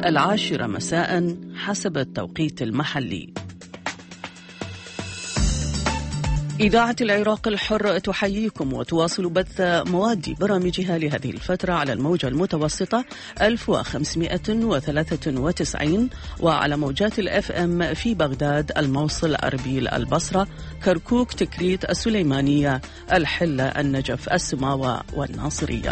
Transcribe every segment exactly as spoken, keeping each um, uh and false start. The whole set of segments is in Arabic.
العاشرة مساء حسب التوقيت المحلي. إذاعة العراق الحر تحييكم وتواصل بث مواد برامجها لهذه الفترة على الموجة المتوسطة ألف وخمسمائة وثلاثة وتسعين وعلى موجات الأف أم في بغداد، الموصل، أربيل، البصرة، كركوك، تكريت، السليمانية، الحلة، النجف، السماوة والناصرية.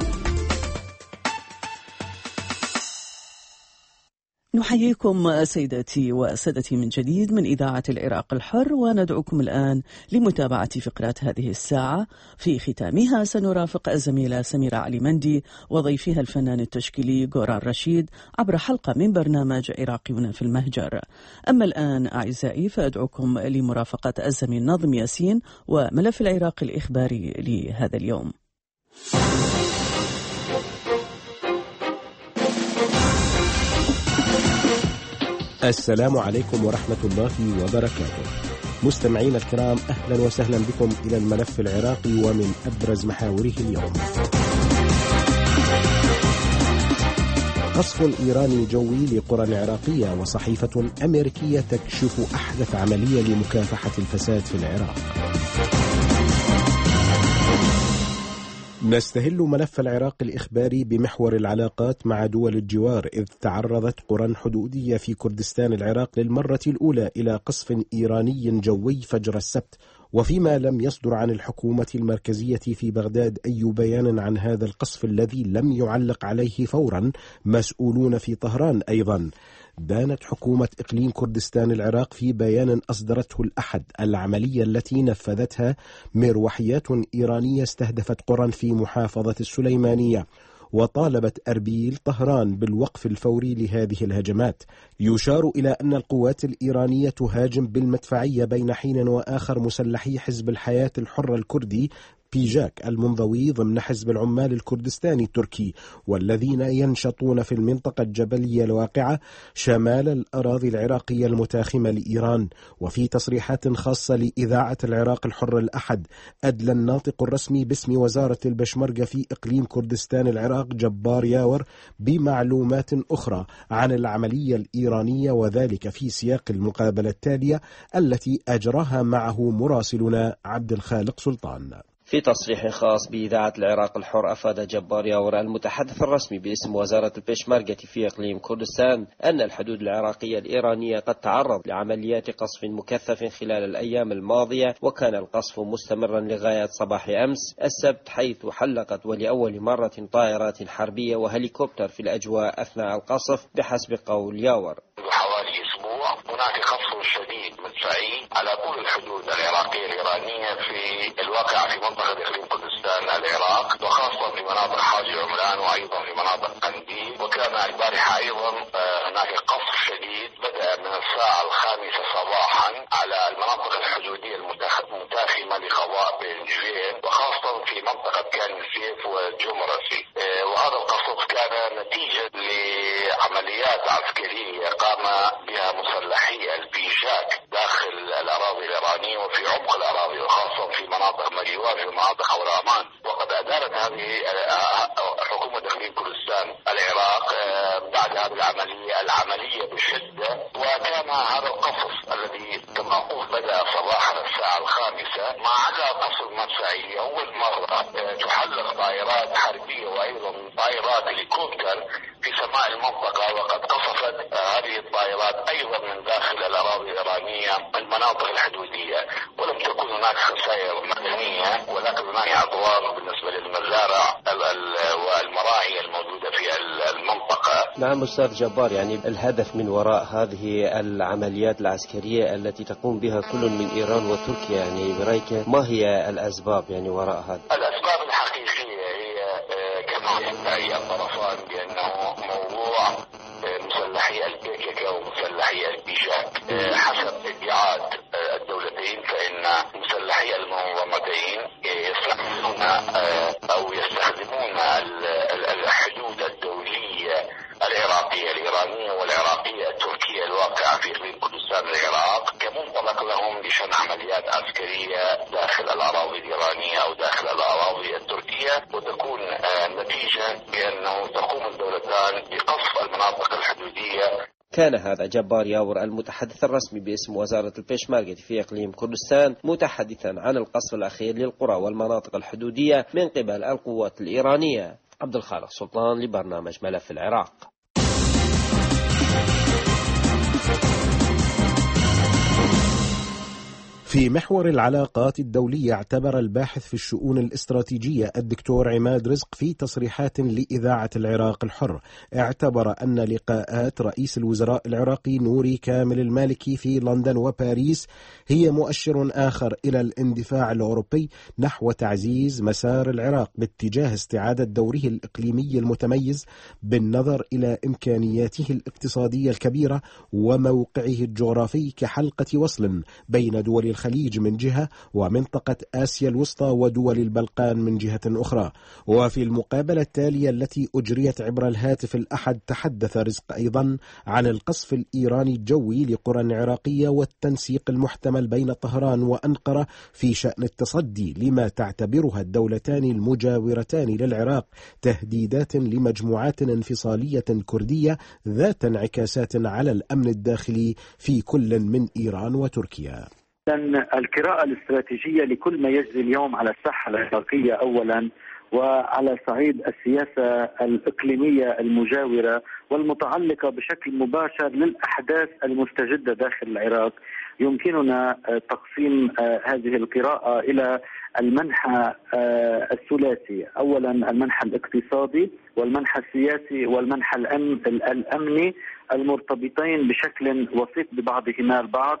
نحييكم سيداتي وسادتي من جديد من إذاعة العراق الحر، وندعوكم الآن لمتابعة فقرات هذه الساعة. في ختامها سنرافق الزميلة سميرة علي مندي وضيفها الفنان التشكيلي غوران رشيد عبر حلقة من برنامج عراقيون في المهجر. أما الآن أعزائي فأدعوكم لمرافقة الزميل ناظم ياسين وملف العراق الإخباري لهذا اليوم. السلام عليكم ورحمة الله وبركاته. مستمعين الكرام، أهلا وسهلا بكم إلى الملف العراقي ومن أبرز محاوره اليوم. قصف إيراني جوي لقرى عراقية، وصحيفة أمريكية تكشف أحدث عملية لمكافحة الفساد في العراق. نستهل ملف العراق الإخباري بمحور العلاقات مع دول الجوار، إذ تعرضت قرى حدودية في كردستان العراق للمرة الأولى إلى قصف إيراني جوي فجر السبت، وفيما لم يصدر عن الحكومة المركزية في بغداد أي بيان عن هذا القصف الذي لم يعلق عليه فورا مسؤولون في طهران. أيضا دانت حكومة إقليم كردستان العراق في بيان أصدرته الأحد العملية التي نفذتها مروحيات إيرانية استهدفت قرى في محافظة السليمانية، وطالبت أربيل طهران بالوقف الفوري لهذه الهجمات. يشار إلى أن القوات الإيرانية تهاجم بالمدفعية بين حين وآخر مسلحي حزب الحياة الحرة الكردي بيجاك المنضوي ضمن حزب العمال الكردستاني التركي، والذين ينشطون في المنطقة الجبلية الواقعة شمال الأراضي العراقية المتاخمة لإيران. وفي تصريحات خاصة لإذاعة العراق الحر الأحد، أدلى الناطق الرسمي باسم وزارة البشمركة في إقليم كردستان العراق جبار ياور بمعلومات أخرى عن العملية الإيرانية، وذلك في سياق المقابلة التالية التي أجراها معه مراسلنا عبد الخالق سلطان. في تصريح خاص بإذاعة العراق الحر، أفاد جبار ياور المتحدث الرسمي باسم وزارة البشمركة في إقليم كردستان أن الحدود العراقية الإيرانية قد تعرض لعمليات قصف مكثف خلال الأيام الماضية، وكان القصف مستمرا لغاية صباح أمس السبت، حيث حلقت ولأول مرة طائرات حربية وهليكوبتر في الأجواء أثناء القصف بحسب قول ياور. حوالي أسبوع هناك قصف شديد مدفعي على كل الحدود العراقية الإيرانية في الواقع في منطقة إقليم كردستان العراق، وخاصة في مناطق حاجي عمران وأيضا في مناطق قنديل. وكان البارحة أيضا هناك قصف شديد بدأ من الساعة الخامسة صباحا على المناطق الحدودية المتاخمة لقضاء بين جبين، وخاصة في منطقة كان السيف والجمرسي. وهذا القصف كان نتيجة لعمليات عسكرية قام بها مسلحي البيجاك داخل الأراضي الإيرانية وفي عمق الأراضي، وخاصة في مناطق مريوان في مناطق حول عمان. وقد أدارت هذه حكومة إقليم كردستان العراق بعد هذه العملية العملية بشدة. وكان هذا القصف الذي كما قلت بدأ صباحا الساعة الخامسة، ما عدا قصف مدفعي أول مرة تحلق طائرات حربية وأيضا طائرات هليكوبتر في سماء المنطقة، وقد قصفت هذه الطائرات أيضا من داخل الأراضي الإيرانية المناطق الحدودية، ولم تكن هناك خسائر مدنية، ولكن هناك أضرار بالنسبة للمزارع والمراعي الموجودة في المنطقة. نعم أستاذ جبار، يعني الهدف من وراء هذه العمليات العسكرية التي تقوم بها كل من إيران وتركيا، يعني برأيك ما هي الأسباب يعني وراء هذا؟ الأسباب الحقيقية هي كما يدعي الطرفان بأنه موضوع مسلحي البيكيكا ومسلحي البيجاك. حسب ادعاءات الدولتين فإن مسلحي المنظمتين يستخدمون أو يستخدمون الحدود الدولية العراقية الإيرانية والعراقية التركية الواقعة في إقليم كردستان العراق كمنطلق لهم لشن عمليات عسكرية داخل الأراضي الإيرانية أو داخل الأراضي التركية، وتكون نتيجة البينة بأنه تقوم الدولتان بقصف المناطق الحدودية. كان هذا جبار ياور المتحدث الرسمي باسم وزارة البيشمركة في إقليم كردستان متحدثا عن القصف الأخير للقرى والمناطق الحدودية من قبل القوات الإيرانية. عبد الخالق سلطان لبرنامج ملف العراق. في محور العلاقات الدولية، اعتبر الباحث في الشؤون الاستراتيجية الدكتور عماد رزق في تصريحات لإذاعة العراق الحر اعتبر أن لقاءات رئيس الوزراء العراقي نوري كامل المالكي في لندن وباريس هي مؤشر آخر إلى الاندفاع الأوروبي نحو تعزيز مسار العراق باتجاه استعادة دوره الإقليمي المتميز بالنظر إلى إمكانياته الاقتصادية الكبيرة وموقعه الجغرافي كحلقة وصل بين دول الخليج من جهة ومنطقة آسيا الوسطى ودول البلقان من جهة أخرى. وفي المقابلة التالية التي أجريت عبر الهاتف الأحد تحدث رزق أيضا عن القصف الإيراني الجوي لقرى عراقية والتنسيق المحتمل بين طهران وأنقرة في شأن التصدي لما تعتبرها الدولتان المجاورتان للعراق تهديدات لمجموعات انفصالية كردية ذات انعكاسات على الأمن الداخلي في كل من إيران وتركيا. القراءة الاستراتيجية لكل ما يجري اليوم على الساحة العراقية أولا، وعلى صعيد السياسة الإقليمية المجاورة والمتعلقة بشكل مباشر للأحداث المستجدة داخل العراق، يمكننا تقسيم هذه القراءة إلى المنحى الثلاثي. أولا المنحى الاقتصادي والمنحى السياسي والمنحى الأمني المرتبطين بشكل وثيق ببعضهما البعض.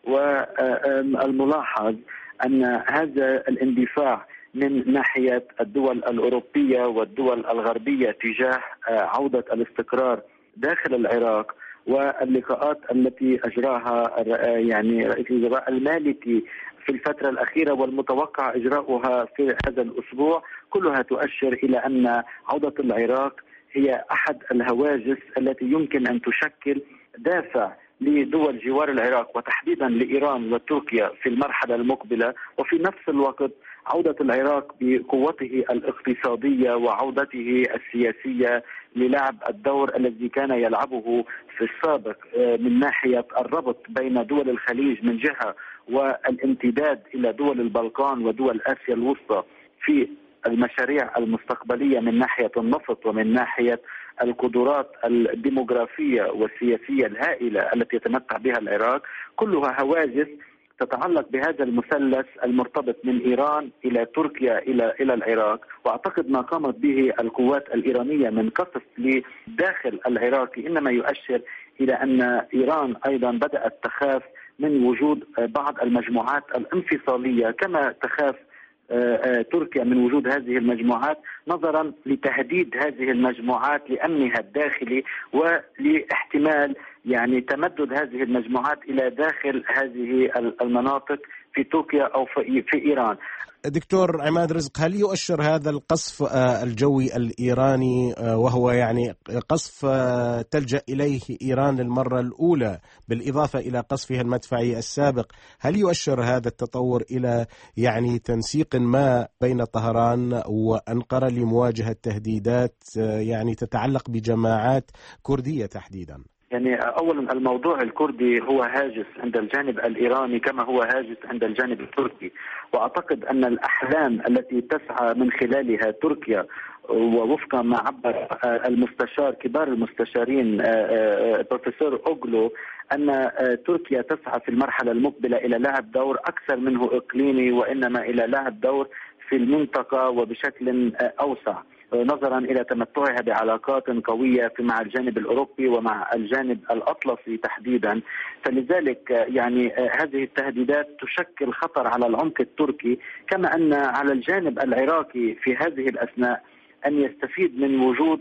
والملاحظ أن هذا الاندفاع من ناحية الدول الأوروبية والدول الغربية تجاه عودة الاستقرار داخل العراق واللقاءات التي أجراها يعني رئيس الوزراء المالكي في الفترة الأخيرة والمتوقع إجراؤها في هذا الأسبوع كلها تؤشر إلى أن عودة العراق هي أحد الهواجس التي يمكن أن تشكل دافع لدول جوار العراق وتحديدا لإيران وتركيا في المرحلة المقبلة. وفي نفس الوقت عودة العراق بقوته الاقتصادية وعودته السياسية للعب الدور الذي كان يلعبه في السابق من ناحية الربط بين دول الخليج من جهة والامتداد إلى دول البلقان ودول آسيا الوسطى في المشاريع المستقبلية من ناحية النفط ومن ناحية القدرات الديموغرافية والسياسية الهائلة التي يتمتع بها العراق، كلها هواجس تتعلق بهذا المثلث المرتبط من إيران إلى تركيا إلى إلى العراق. وأعتقد ما قامت به القوات الإيرانية من قصف لداخل العراق إنما يؤشر إلى أن إيران أيضا بدأت تخاف من وجود بعض المجموعات الانفصالية كما تخاف تركيا من وجود هذه المجموعات نظرا لتهديد هذه المجموعات لأمنها الداخلي ولاحتمال يعني تمدد هذه المجموعات إلى داخل هذه المناطق في تركيا أو في إيران. دكتور عماد رزق، هل يؤشر هذا القصف الجوي الإيراني وهو يعني قصف تلجأ إليه إيران للمرة الأولى بالإضافة إلى قصفها المدفعي السابق، هل يؤشر هذا التطور إلى يعني تنسيق ما بين طهران وأنقرة لمواجهة تهديدات يعني تتعلق بجماعات كردية تحديدا؟ يعني أولا الموضوع الكردي هو هاجس عند الجانب الإيراني كما هو هاجس عند الجانب التركي، وأعتقد أن الأحلام التي تسعى من خلالها تركيا ووفقا ما عبر المستشار كبار المستشارين بروفيسور أوغلو أن تركيا تسعى في المرحلة المقبلة إلى لعب دور أكثر منه إقليمي وإنما إلى لعب دور في المنطقة وبشكل أوسع نظرا إلى تمتعها بعلاقات قوية مع الجانب الأوروبي ومع الجانب الأطلسي تحديدا. فلذلك يعني هذه التهديدات تشكل خطر على العمق التركي، كما أن على الجانب العراقي في هذه الأثناء أن يستفيد من وجود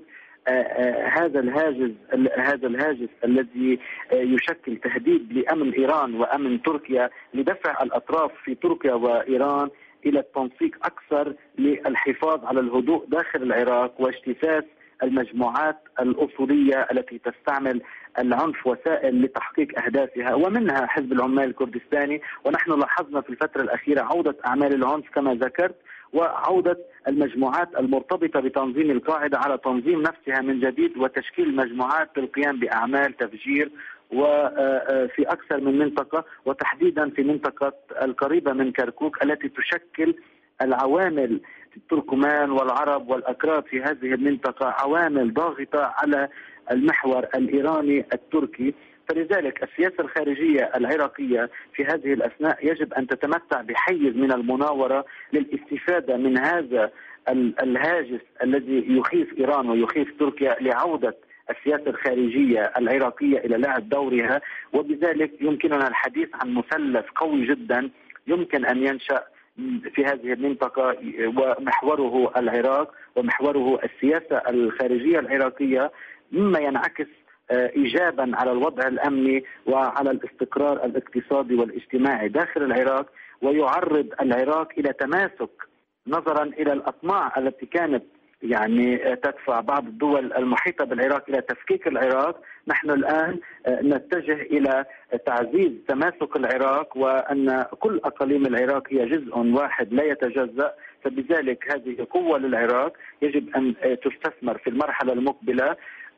هذا الهاجس هذا الهاجس الذي يشكل تهديد لأمن إيران وأمن تركيا لدفع الأطراف في تركيا وإيران إلى التنسيق أكثر للحفاظ على الهدوء داخل العراق واجتثاث المجموعات الأصولية التي تستعمل العنف وسائل لتحقيق أهدافها ومنها حزب العمال الكردستاني. ونحن لاحظنا في الفترة الأخيرة عودة أعمال العنف كما ذكرت، وعودة المجموعات المرتبطة بتنظيم القاعدة على تنظيم نفسها من جديد وتشكيل مجموعات للقيام بأعمال تفجير وفي أكثر من منطقة، وتحديدا في منطقة القريبة من كركوك التي تشكل العوامل التركمان والعرب والأكراد في هذه المنطقة عوامل ضاغطة على المحور الإيراني التركي. فلذلك السياسة الخارجية العراقية في هذه الأثناء يجب أن تتمتع بحيز من المناورة للاستفادة من هذا الهاجس الذي يخيف إيران ويخيف تركيا لعودة السياسة الخارجية العراقية إلى لعب دورها. وبذلك يمكننا الحديث عن مثلث قوي جدا يمكن أن ينشأ في هذه المنطقة، ومحوره العراق ومحوره السياسة الخارجية العراقية، مما ينعكس إيجابا على الوضع الأمني وعلى الاستقرار الاقتصادي والاجتماعي داخل العراق، ويعرض العراق إلى تماسك نظرا إلى الأطماع التي كانت يعني تدفع بعض الدول المحيطة بالعراق إلى تفكيك العراق. نحن الآن نتجه إلى تعزيز تماسك العراق، وأن كل أقاليم العراق هي جزء واحد لا يتجزأ. فبذلك هذه قوة للعراق يجب أن تستثمر في المرحلة المقبلة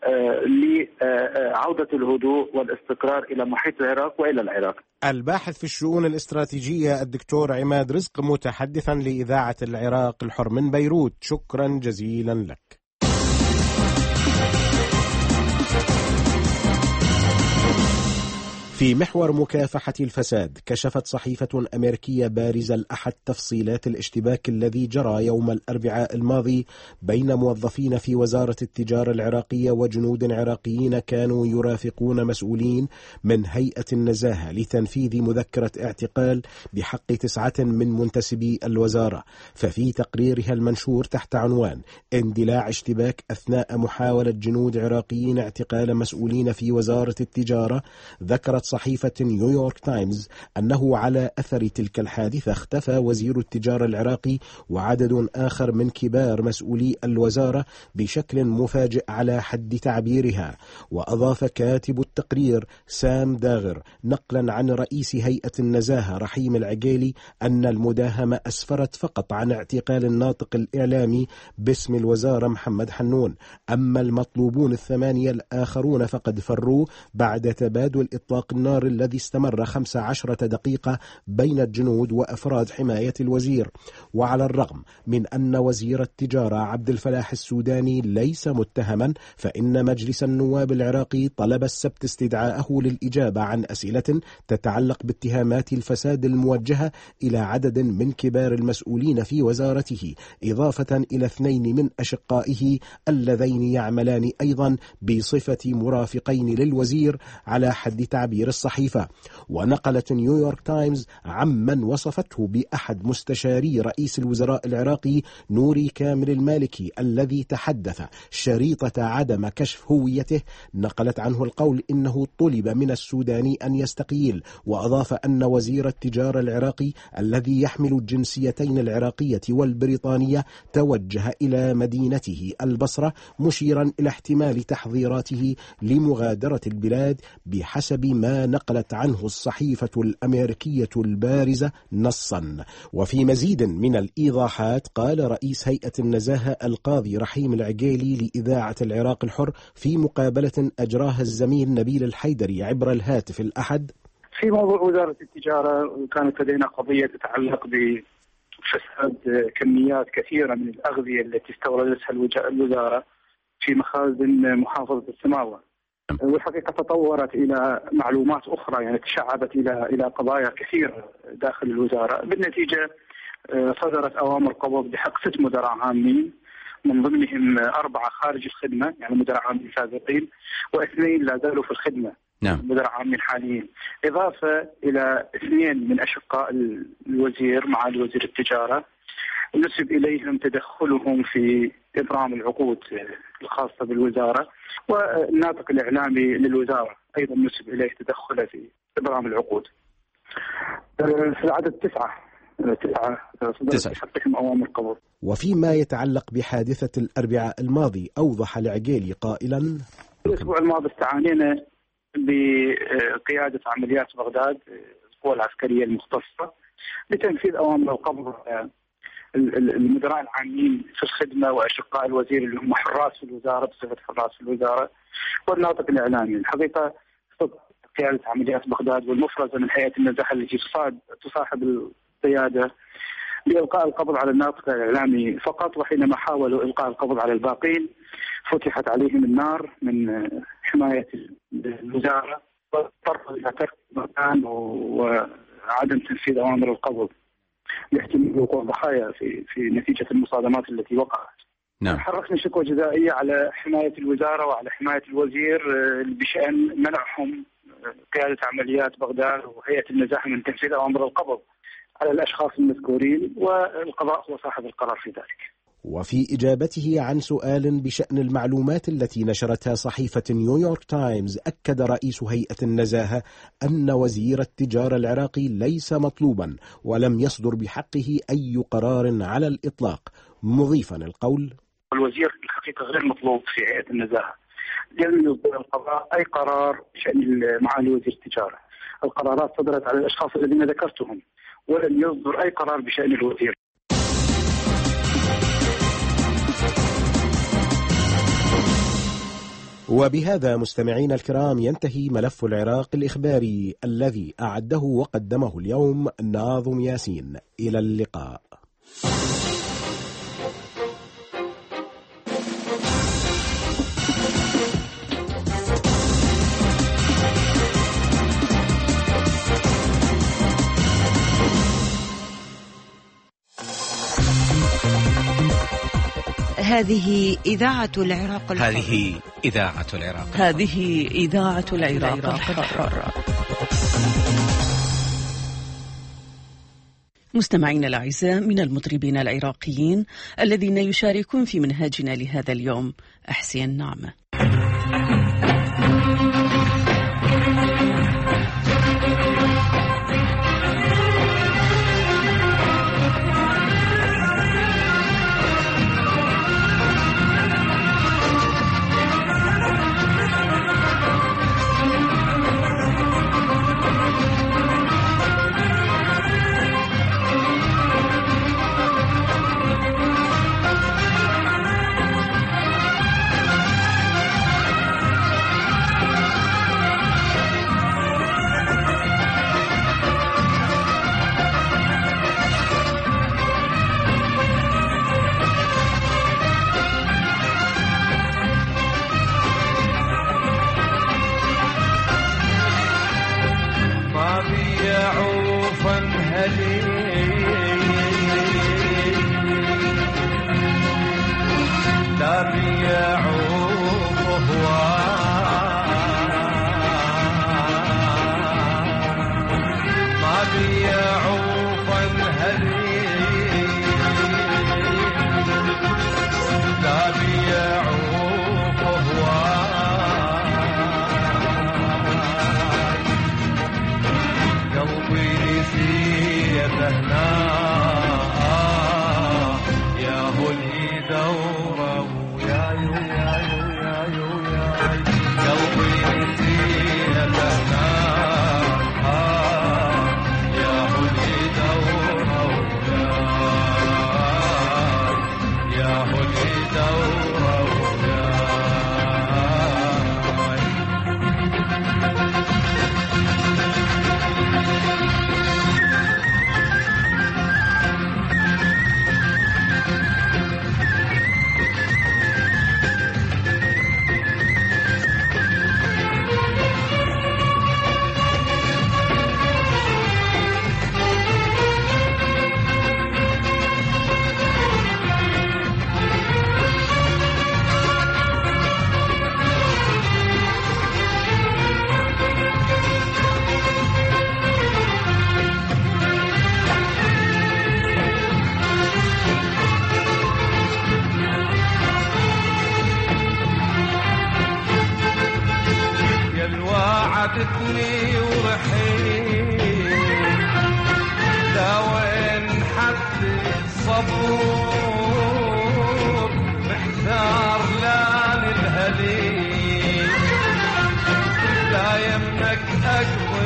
لعودة الهدوء والاستقرار إلى محيط العراق وإلى العراق. الباحث في الشؤون الاستراتيجية الدكتور عماد رزق، متحدثا لإذاعة العراق الحر من بيروت، شكرا جزيلا لك. في محور مكافحة الفساد، كشفت صحيفة أمريكية بارزة الأحد تفصيلات الاشتباك الذي جرى يوم الأربعاء الماضي بين موظفين في وزارة التجارة العراقية وجنود عراقيين كانوا يرافقون مسؤولين من هيئة النزاهة لتنفيذ مذكرة اعتقال بحق تسعة من منتسبي الوزارة. ففي تقريرها المنشور تحت عنوان اندلاع اشتباك أثناء محاولة جنود عراقيين اعتقال مسؤولين في وزارة التجارة، ذكرت صحيفة نيويورك تايمز أنه على أثر تلك الحادثة اختفى وزير التجارة العراقي وعدد آخر من كبار مسؤولي الوزارة بشكل مفاجئ على حد تعبيرها. وأضاف كاتب التقرير سام داغر نقلا عن رئيس هيئة النزاهة رحيم العقيلي أن المداهمة أسفرت فقط عن اعتقال الناطق الإعلامي باسم الوزارة محمد حنون، أما المطلوبون الثمانية الآخرون فقد فروا بعد تبادل إطلاق النار الذي استمر خمس عشرة دقيقة بين الجنود وأفراد حماية الوزير. وعلى الرغم من أن وزير التجارة عبد الفلاح السوداني ليس متهما، فإن مجلس النواب العراقي طلب السبت استدعاءه للإجابة عن أسئلة تتعلق باتهامات الفساد الموجهة إلى عدد من كبار المسؤولين في وزارته، إضافة إلى اثنين من أشقائه اللذين يعملان أيضا بصفة مرافقين للوزير على حد تعبير الصحيفة. ونقلت نيويورك تايمز عمن وصفته بأحد مستشاري رئيس الوزراء العراقي نوري كامل المالكي الذي تحدث شريطة عدم كشف هويته، نقلت عنه القول إنه طلب من السوداني أن يستقيل. وأضاف أن وزير التجارة العراقي الذي يحمل الجنسيتين العراقية والبريطانية توجه إلى مدينته البصرة، مشيرا إلى احتمال تحضيراته لمغادرة البلاد بحسب ما نقلت عنه الصحيفة الأمريكية البارزة نصا. وفي مزيد من الإيضاحات قال رئيس هيئة النزاهة القاضي رحيم العقيلي لإذاعة العراق الحر في مقابلة أجراها الزميل نبيل الحيدري عبر الهاتف الأحد: في موضوع وزارة التجارة كانت لدينا قضية تتعلق بفساد كميات كثيرة من الأغذية التي استوردتها الوزارة في مخازن محافظة السماوة، والحقيقة تطورت إلى معلومات أخرى، يعني تشعبت إلى إلى قضايا كثيرة داخل الوزارة. بالنتيجة صدرت أوامر قبض بحق ست مدراء عامين، من ضمنهم أربعة خارج الخدمة يعني مدراء عامين سابقين، واثنين لا زالوا في الخدمة نعم. مدراء عامين حاليين، إضافة إلى اثنين من أشقاء الوزير مع وزير التجارة نسب إليهم تدخلهم في إبرام العقود الخاصة بالوزارة، والناطق الإعلامي للوزارة أيضا نسب إليه تدخله في إبرام العقود. في العدد تسعة تسعة صدرت حقهم أوامر قبض. وفيما يتعلق بحادثة الأربعاء الماضي أوضح العقيلي قائلا: الأسبوع الماضي استعانينا بقيادة عمليات بغداد القوى العسكرية المختصة لتنفيذ أوامر القبض المدراء العامين في الخدمة وأشقاء الوزير اللي هم حراس في الوزارة بصفة حراس في الوزارة، والناطق الإعلامي. الحقيقة قيادة عمليات بغداد والمفرزة من هيئة النزاهة التي تصاحب القيادة بإلقاء القبض على الناطق الإعلامي فقط، وحينما حاولوا إلقاء القبض على الباقين فتحت عليهم النار من حماية الوزارة واضطروا إلى ترك المكان وعدم تنفيذ أوامر القبض لاحتمال وقوع ضحايا في في نتيجة المصادمات التي وقعت. نعم. حركنا شكوى جزائية على حماية الوزارة وعلى حماية الوزير بشأن منعهم قيادة عمليات بغداد وهيئة النزاهة من تنفيذ أوامر القبض على الأشخاص المذكورين، والقضاء هو صاحب القرار في ذلك. وفي إجابته عن سؤال بشأن المعلومات التي نشرتها صحيفة نيويورك تايمز، أكد رئيس هيئة النزاهة أن وزير التجارة العراقي ليس مطلوبا ولم يصدر بحقه أي قرار على الإطلاق، مضيفا القول: الوزير الحقيقة غير مطلوب في هيئة النزاهة، لم يصدر القضاء أي قرار بشأن معالي وزير التجارة. القرارات صدرت على الأشخاص الذين ذكرتهم ولم يصدر أي قرار بشأن الوزير. وبهذا مستمعين الكرام ينتهي ملف العراق الإخباري الذي أعده وقدمه اليوم ناظم ياسين. إلى اللقاء. هذه إذاعة العراق الحر. هذه إذاعة العراق الحر. هذه إذاعة العراق الحر. مستمعينا الأعزاء، من المطربين العراقيين الذين يشاركون في منهاجنا لهذا اليوم أحسين نعمة.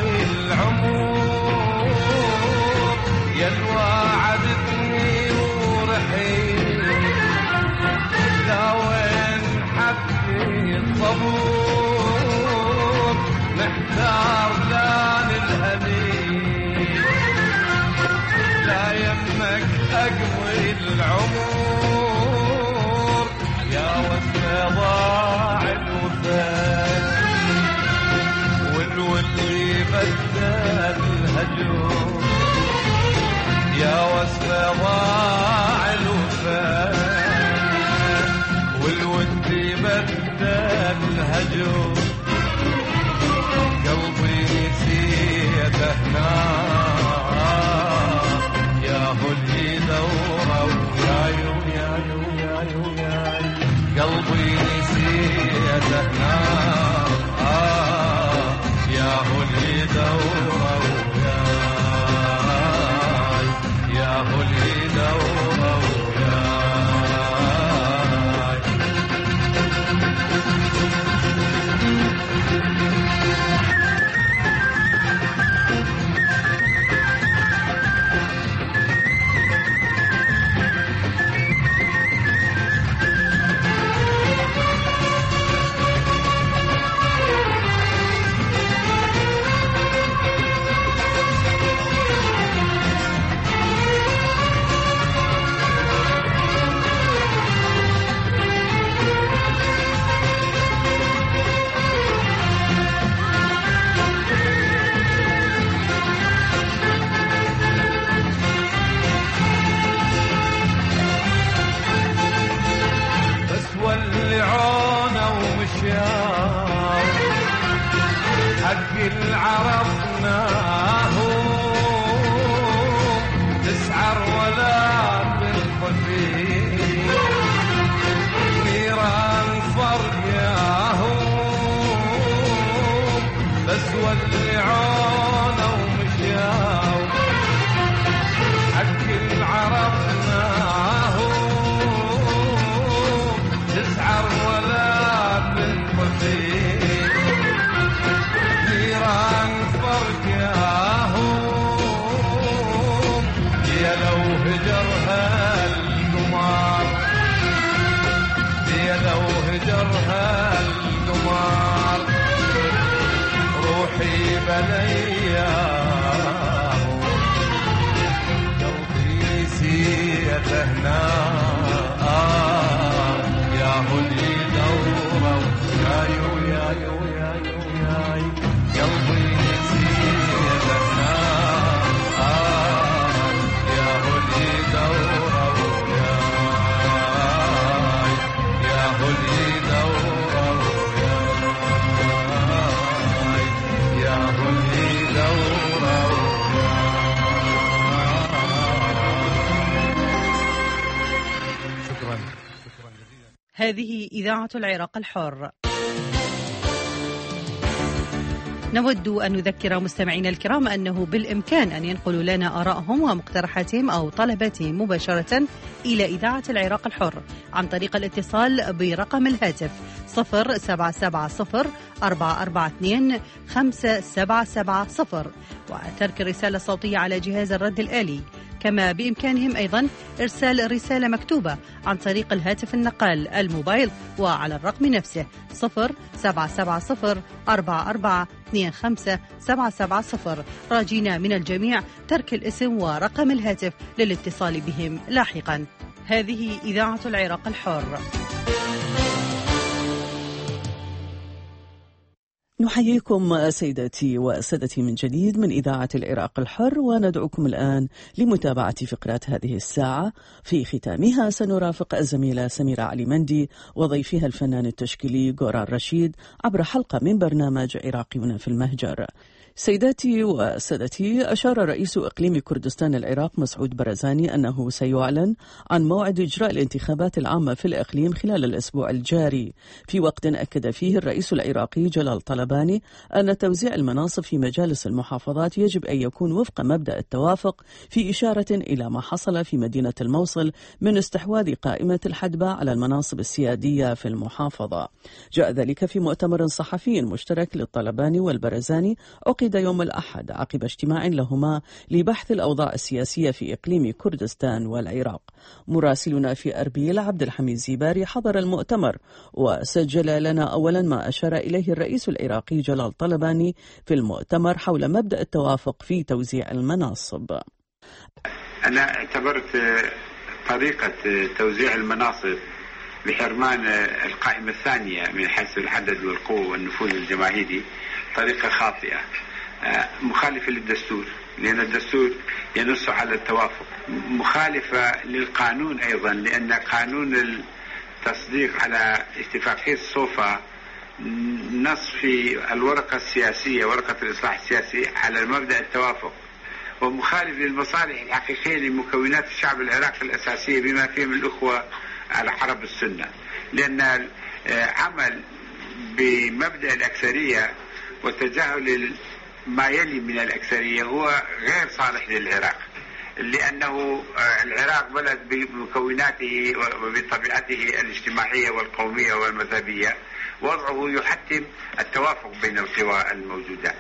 العمر يا الواعدتني قلبي نسيته نار آه يا هو اللي دوره وياي يا هو اللي دوره وياي هذه إذاعة العراق الحر. نود أن نذكر مستمعينا الكرام أنه بالإمكان أن ينقلوا لنا آرائهم ومقترحاتهم أو طلباتهم مباشرة إلى إذاعة العراق الحر عن طريق الاتصال برقم الهاتف صفر سبعة سبعة صفر أربعة أربعة اثنين خمسة سبعة سبعة صفر وترك الرسالة الصوتية على جهاز الرد الآلي. كما بإمكانهم أيضا إرسال رسالة مكتوبة عن طريق الهاتف النقال الموبايل وعلى الرقم نفسه صفر سبعة سبعة صفر أربعة أربعة اثنين خمسة سبعة سبعة صفر، راجينا من الجميع ترك الاسم ورقم الهاتف للاتصال بهم لاحقا. هذه إذاعة العراق الحر. نحييكم سيداتي وسادتي من جديد من إذاعة العراق الحر، وندعوكم الآن لمتابعة فقرات هذه الساعة. في ختامها سنرافق الزميلة سميرة علي مندي وضيفها الفنان التشكيلي غوران رشيد عبر حلقة من برنامج عراقيون في المهجر. سيداتي وسادتي، أشار رئيس إقليم كردستان العراق مسعود برزاني أنه سيعلن عن موعد إجراء الانتخابات العامة في الإقليم خلال الأسبوع الجاري، في وقت أكد فيه الرئيس العراقي جلال طلباني أن توزيع المناصب في مجالس المحافظات يجب أن يكون وفق مبدأ التوافق، في إشارة إلى ما حصل في مدينة الموصل من استحواذ قائمة الحدبة على المناصب السيادية في المحافظة. جاء ذلك في مؤتمر صحفي مشترك للطلباني والبرزاني عقد يوم الأحد عقب اجتماع لهما لبحث الأوضاع السياسية في إقليم كردستان والعراق. مراسلنا في أربيل عبد الحميد زيباري حضر المؤتمر وسجل لنا أولا ما أشار إليه الرئيس العراقي جلال طلباني في المؤتمر حول مبدأ التوافق في توزيع المناصب. أنا اعتبرت طريقة توزيع المناصب بحرمان القائمة الثانية من حيث العدد والقوة والنفوذ الجماهيري طريقة خاطئة مخالفة للدستور، لأن الدستور ينص على التوافق، مخالفة للقانون أيضا، لأن قانون التصديق على اتفاقية صوفا نص في الورقة السياسية ورقة الإصلاح السياسي على مبدأ التوافق، ومخالف للمصالح الحقيقية لمكونات الشعب العراقي الأساسية بما فيهم الأخوة على عرب السنة. لأن عمل بمبدأ الأكثرية وتجاهل ما يلي من الأكثرية هو غير صالح للعراق، لأنه العراق بلد بمكوناته وبطبيعته الاجتماعية والقومية والمذهبية وضعه يحتم التوافق بين القوى الموجودة.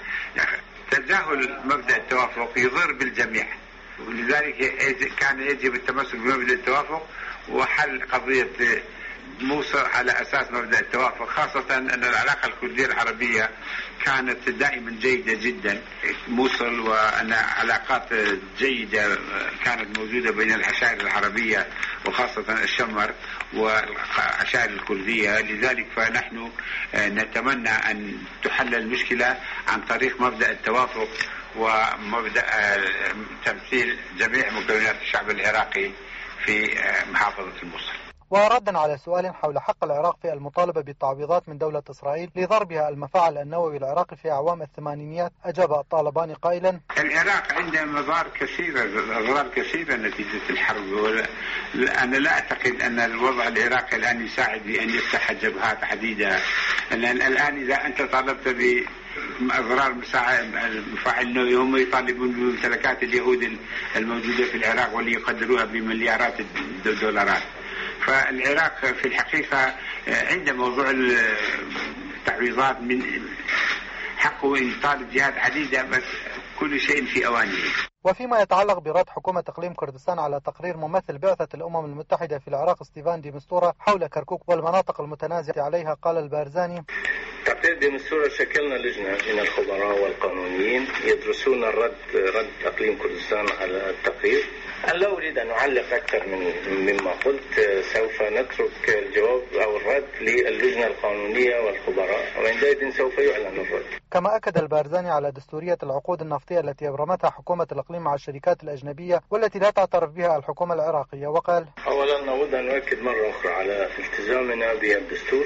تجاهل مبدأ التوافق يضر بالجميع، ولذلك كان يجب التمسك بمبدأ التوافق وحل قضية موصل على أساس مبدأ التوافق، خاصة أن العلاقة الكردية العربية كانت دائما جيدة جدا موصل، وأن علاقات جيدة كانت موجودة بين العشائر العربية وخاصة الشمر والعشائر الكردية. لذلك فنحن نتمنى أن تحل المشكلة عن طريق مبدأ التوافق ومبدأ تمثيل جميع مكونات الشعب العراقي في محافظة الموصل. وردا على سؤال حول حق العراق في المطالبة بالتعويضات من دولة إسرائيل لضربها المفاعل النووي العراقي في أعوام الثمانينيات، أجاب الطالباني قائلا: العراق عنده مضار كثيرة أضرار كثيرة نتيجة الحرب. أنا لا أعتقد أن الوضع العراقي الآن يساعد بأن يفتح جبهات عديدة، لأن الآن إذا أنت طالبت ب أضرار المفاعل النووي هم يطالبون بممتلكات اليهود الموجودة في العراق واللي يقدروها بمليارات الدولارات. فالعراق في الحقيقة عنده موضوع التعويضات من حقه أن يطالب جهات عديدة، بس كل شيء في أوانه. وفيما يتعلق برد حكومة إقليم كردستان على تقرير ممثل بعثة الأمم المتحدة في العراق ستيفان دي مستورة حول كركوك والمناطق المتنازعة عليها، قال البارزاني: تقرير دي مستورة شكلنا لجنة من الخبراء والقانونيين يدرسون الرد رد إقليم كردستان على التقرير. أنا لا أريد أن أعلق أكثر من مما قلت، سوف نترك الجواب أو الرد للجنة القانونية والخبراء، وعندئذ سوف يعلن الرد. كما أكد البارزاني على دستورية العقود النفطية التي أبرمتها حكومة الإقليم مع الشركات الأجنبية والتي لا تعترف بها الحكومة العراقية، وقال: أولا نود أن نؤكد مرة أخرى على التزامنا بالدستور.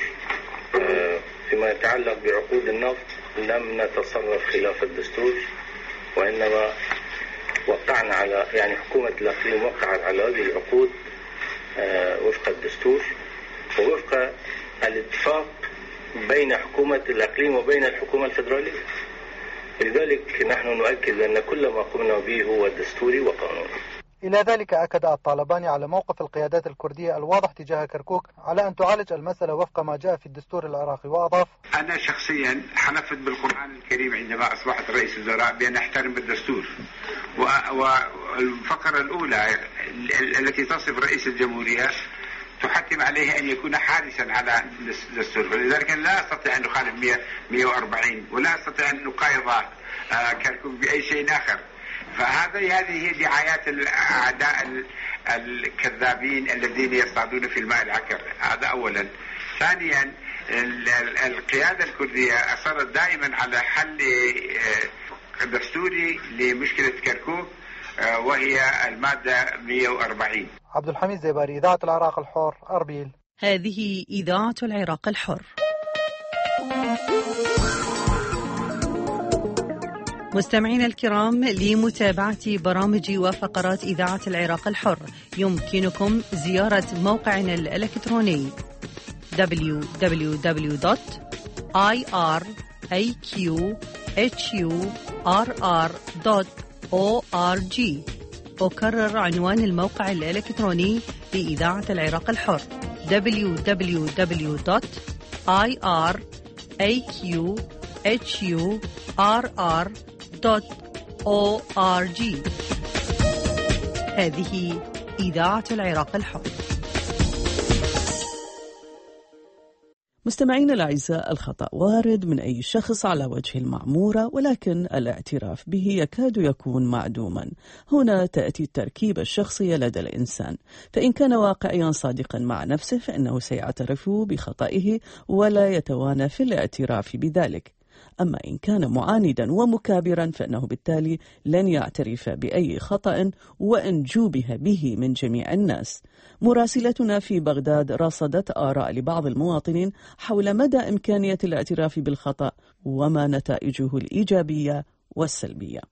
فيما يتعلق بعقود النفط لم نتصرف خلاف الدستور، وإنما وقعنا على يعني حكومة الإقليم وقعت على هذه العقود وفق الدستور ووفق الاتفاق بين حكومة الإقليم وبين الحكومة الفدرالية. لذلك نحن نؤكد أن كل ما قمنا به هو دستوري وقانوني. إلى ذلك أكد الطالباني على موقف القيادات الكردية الواضح تجاه كركوك على أن تعالج المسألة وفق ما جاء في الدستور العراقي، وأضاف: أنا شخصيا حلفت بالقرآن الكريم عندما أصبحت رئيس وزراء بأن أحترم بالدستور، والفقرة الأولى التي تصف رئيس الجمهورية تحتم عليه أن يكون حارسا على الدستور، ولذلك لا أستطيع أن نخالف مئة وأربعين ولا أستطيع أن نقايض كركوك بأي شيء آخر. فهذه هذه هي دعايات الأعداء الكذابين الذين يصطادون في الماء العكر. هذا أولا. ثانيا القيادة الكردية أصرت دائما على حل دستوري لمشكلة كركوك وهي المادة مئة وأربعين. عبد الحميد زيباري، إذاعة العراق الحر، أربيل. هذه إذاعة العراق الحر. مستمعينا الكرام، لمتابعة برامج وفقرات إذاعة العراق الحر يمكنكم زيارة موقعنا الإلكتروني دبليو دبليو دبليو دوت آي آر إيه كيو إتش يو آر آر دوت أو آر جي. أكرر عنوان الموقع الإلكتروني لإذاعة العراق الحر دبليو دبليو دبليو دوت آي آر إيه كيو إتش يو آر آر دوت أو آر جي. هذه إذاعة العراق الحر. مستمعين الأعزاء، الخطأ وارد من أي شخص على وجه المعمورة، ولكن الاعتراف به يكاد يكون معدوما. هنا تأتي التركيبة الشخصية لدى الإنسان، فإن كان واقعيا صادقا مع نفسه فإنه سيعترف بخطئه ولا يتوانى في الاعتراف بذلك. أما إن كان معاندا ومكابرا فإنه بالتالي لن يعترف بأي خطأ وإن جوبه به من جميع الناس. مراسلتنا في بغداد رصدت آراء لبعض المواطنين حول مدى إمكانية الاعتراف بالخطأ وما نتائجه الإيجابية والسلبية.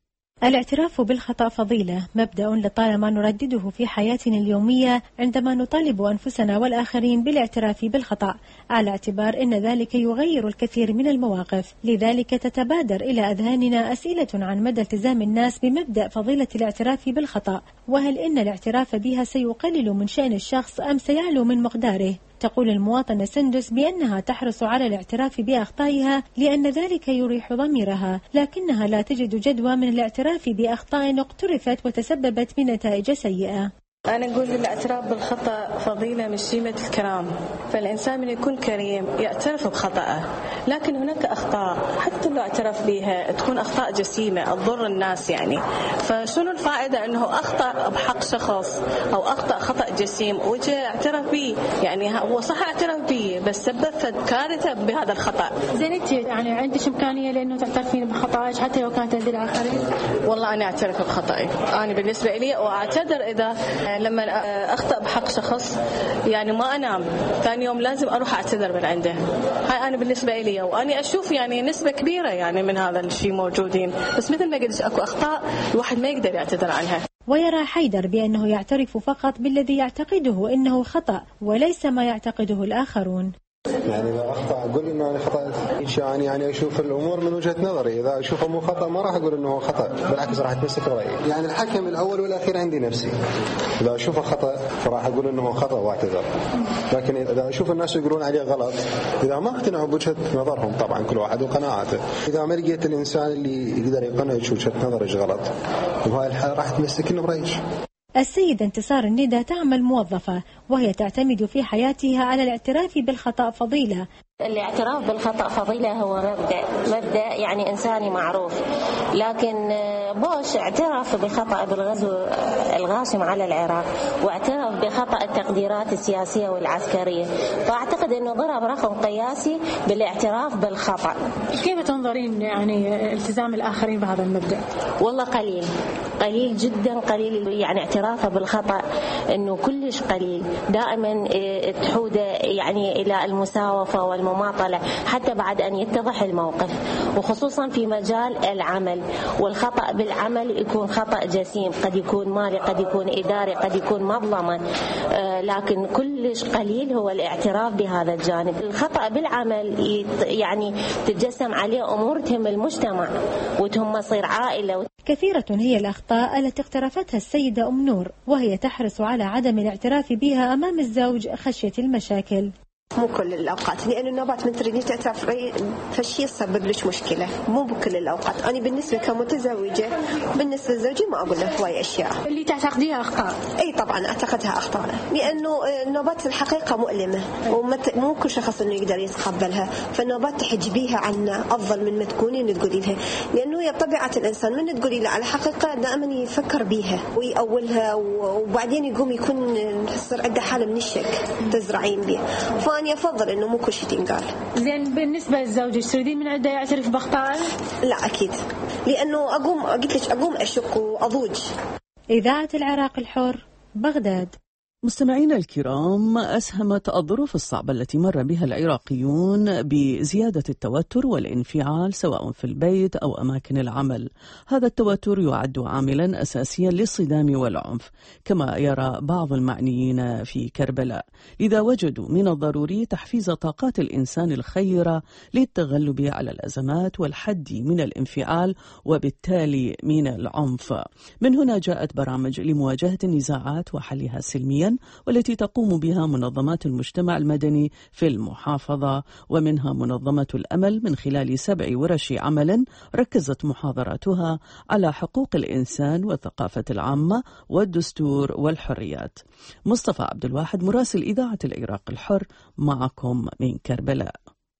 الاعتراف بالخطأ فضيلة، مبدأ لطالما نردده في حياتنا اليومية عندما نطالب أنفسنا والآخرين بالاعتراف بالخطأ، على اعتبار أن ذلك يغير الكثير من المواقف. لذلك تتبادر إلى أذهاننا أسئلة عن مدى التزام الناس بمبدأ فضيلة الاعتراف بالخطأ، وهل إن الاعتراف بها سيقلل من شأن الشخص أم سيعلو من مقداره؟ تقول المواطنة سندس بأنها تحرص على الاعتراف بأخطائها لأن ذلك يريح ضميرها، لكنها لا تجد جدوى من الاعتراف بأخطاء اقترفت وتسببت بنتائج سيئة. أنا أقول الاعتراف بالخطأ فضيلة من شيمة الكرام، فالإنسان من يكون كريم يعترف بخطأه، لكن هناك أخطاء حتى لو اعترف بها تكون أخطاء جسيمة تضر الناس يعني، فشنو الفائدة أنه أخطأ بحق شخص أو أخطأ خطأ جسيم وجاء اعترف به؟ يعني هو صح اعترف به بس سبب كارثة بهذا الخطأ. زين انت يعني عندك إمكانية لأنه تعترفين بخطأك حتى لو كانت عند الآخرين؟ والله أنا أعترف بخطأي، أنا بالنسبة لي وأعتذر إذا لما أخطأ بحق شخص، يعني ما أنام ثاني يوم لازم أروح أعتذر من عنده. هاي أنا بالنسبة لي، وأنا أشوف يعني نسبة كبيرة يعني من هذا الشيء موجودين، بس مثل ما قلت أكو أخطاء الواحد ما يقدر يعتذر عنها. ويرى حيدر بأنه يعترف فقط بالذي يعتقده إنه خطأ وليس ما يعتقده الآخرون. يعني إذا أخطأ أقول إنه أنا خطأت، يعني يعني أشوف الأمور من وجهة نظري، إذا أشوفه مو خطأ ما راح أقول إنه خطأ، بالعكس راح أتمسك برأيي. يعني الحكم الأول والأخير عندي نفسي، إذا أشوفه خطأ فراح أقول إنه خطأ واعتذر، لكن إذا أشوف الناس يقولون عليه غلط، إذا ما اقتنعوا بوجهة نظرهم طبعا كل واحد وقناعاته، إذا ما لقيت الإنسان اللي يقدر يقنع وجهة نظرك غلط وهاي الحالة راح أتمسك برأيي. السيدة انتصار الندى تعمل موظفة وهي تعتمد في حياتها على الاعتراف بالخطأ فضيلة. الاعتراف بالخطأ فضيلة هو مبدأ مبدأ يعني إنساني معروف، لكن بوش اعترف بخطأ بالغزو الغاشم على العراق واعترف بخطأ التقديرات السياسية والعسكرية، فأعتقد أنه ضرب رقم قياسي بالاعتراف بالخطأ. كيف تنظرين يعني التزام الآخرين بهذا المبدأ؟ والله قليل قليل جدا قليل، يعني اعترافه بالخطأ أنه كلش قليل، دائما تحود يعني إلى المساوفة والمماطلة حتى بعد أن يتضح الموقف، وخصوصا في مجال العمل، والخطأ بالعمل يكون خطأ جسيم، قد يكون مالي قد يكون إداري قد يكون مظلما، لكن كلش قليل هو الاعتراف بهذا الجانب. الخطأ بالعمل يعني تتجسم عليه أمور تهم المجتمع وتهم مصير عائلة. كثيرة هي الأخطاء التي اقترفتها السيدة أم نور، وهي تحرص على عدم الاعتراف بها أمام الزوج خشية المشاكل. مو كل الأوقات، لأن النوبات من تريدين تعترف فالشيء يسبب لك مشكلة، مو بكل الأوقات. أنا بالنسبة كمتزوجة بالنسبة لزوجي ما أقول له هواي أشياء. اللي تعتقديها أخطاء؟ أي طبعا أعتقدها أخطاء، لأنه النوبات الحقيقة مؤلمة ومو كل شخص إنه يقدر يتقبلها، فالنوبات تحجبيها عنا أفضل من ما تكونين تقولي لها، لأنه هي طبيعة الإنسان من تقولي له على حقيقة دائما يفكر بيها ويأولها، وبعدين يقوم يكون يصير عنده حالة من الشك تزرعين بيه. أنا أفضل إنه مو كل شيء تنقال. زين بالنسبة للزوج تريدين من عنده يعترف بأخطائه؟ لا أكيد، لأنه أقوم قلت لك أقوم أشك وأضوج. إذاعة العراق الحر، بغداد. مستمعينا الكرام، أسهمت الظروف الصعبة التي مر بها العراقيون بزيادة التوتر والانفعال سواء في البيت أو أماكن العمل. هذا التوتر يعد عاملا أساسيا للصدام والعنف كما يرى بعض المعنيين في كربلاء، لذا وجدوا من الضروري تحفيز طاقات الإنسان الخيرة للتغلب على الأزمات والحد من الانفعال وبالتالي من العنف. من هنا جاءت برامج لمواجهة النزاعات وحلها سلميا، والتي تقوم بها منظمات المجتمع المدني في المحافظة، ومنها منظمة الأمل من خلال سبع ورش عمل ركزت محاضراتها على حقوق الإنسان والثقافة العامة والدستور والحريات. مصطفى عبد الواحد مراسل إذاعة العراق الحر معكم من كربلاء.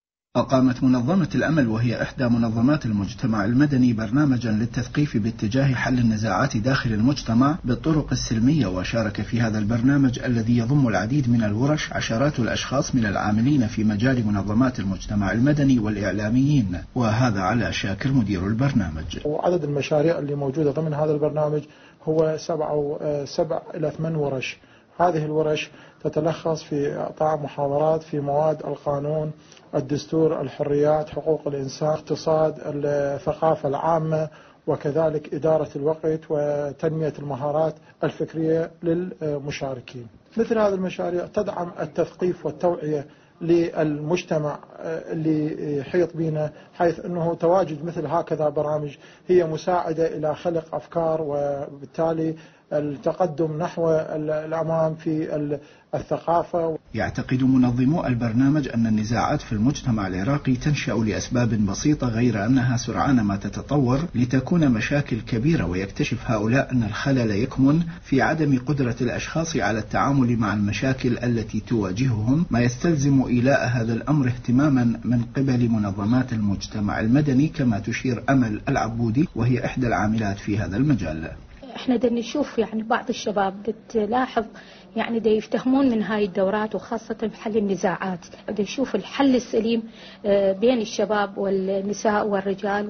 أقامت منظمة الأمل وهي إحدى منظمات المجتمع المدني برنامجا للتثقيف باتجاه حل النزاعات داخل المجتمع بالطرق السلمية، وشارك في هذا البرنامج الذي يضم العديد من الورش عشرات الأشخاص من العاملين في مجال منظمات المجتمع المدني والإعلاميين، وهذا على شاكر مدير البرنامج. وعدد المشاريع اللي موجودة ضمن هذا البرنامج هو سبع, سبع إلى ثمان ورش. هذه الورش تتلخص في إعطاء محاضرات في مواد القانون، الدستور، الحريات، حقوق الإنسان، اقتصاد، الثقافة العامة وكذلك إدارة الوقت وتنمية المهارات الفكرية للمشاركين. مثل هذه المشاريع تدعم التثقيف والتوعية للمجتمع اللي يحيط بنا، حيث أنه تواجد مثل هكذا برامج هي مساعدة إلى خلق أفكار وبالتالي التقدم نحو الأمام في الثقافة. يعتقد منظمو البرنامج أن النزاعات في المجتمع العراقي تنشأ لأسباب بسيطة، غير أنها سرعان ما تتطور لتكون مشاكل كبيرة، ويكتشف هؤلاء أن الخلل يكمن في عدم قدرة الأشخاص على التعامل مع المشاكل التي تواجههم، ما يستلزم إيلاء هذا الأمر اهتماما من قبل منظمات المجتمع المدني، كما تشير أمل العبودي وهي إحدى العاملات في هذا المجال. احنا دا نشوف يعني بعض الشباب تلاحظ يعني دا يفتهمون من هاي الدورات، وخاصة في حل النزاعات، دا يشوف الحل السليم بين الشباب والنساء والرجال،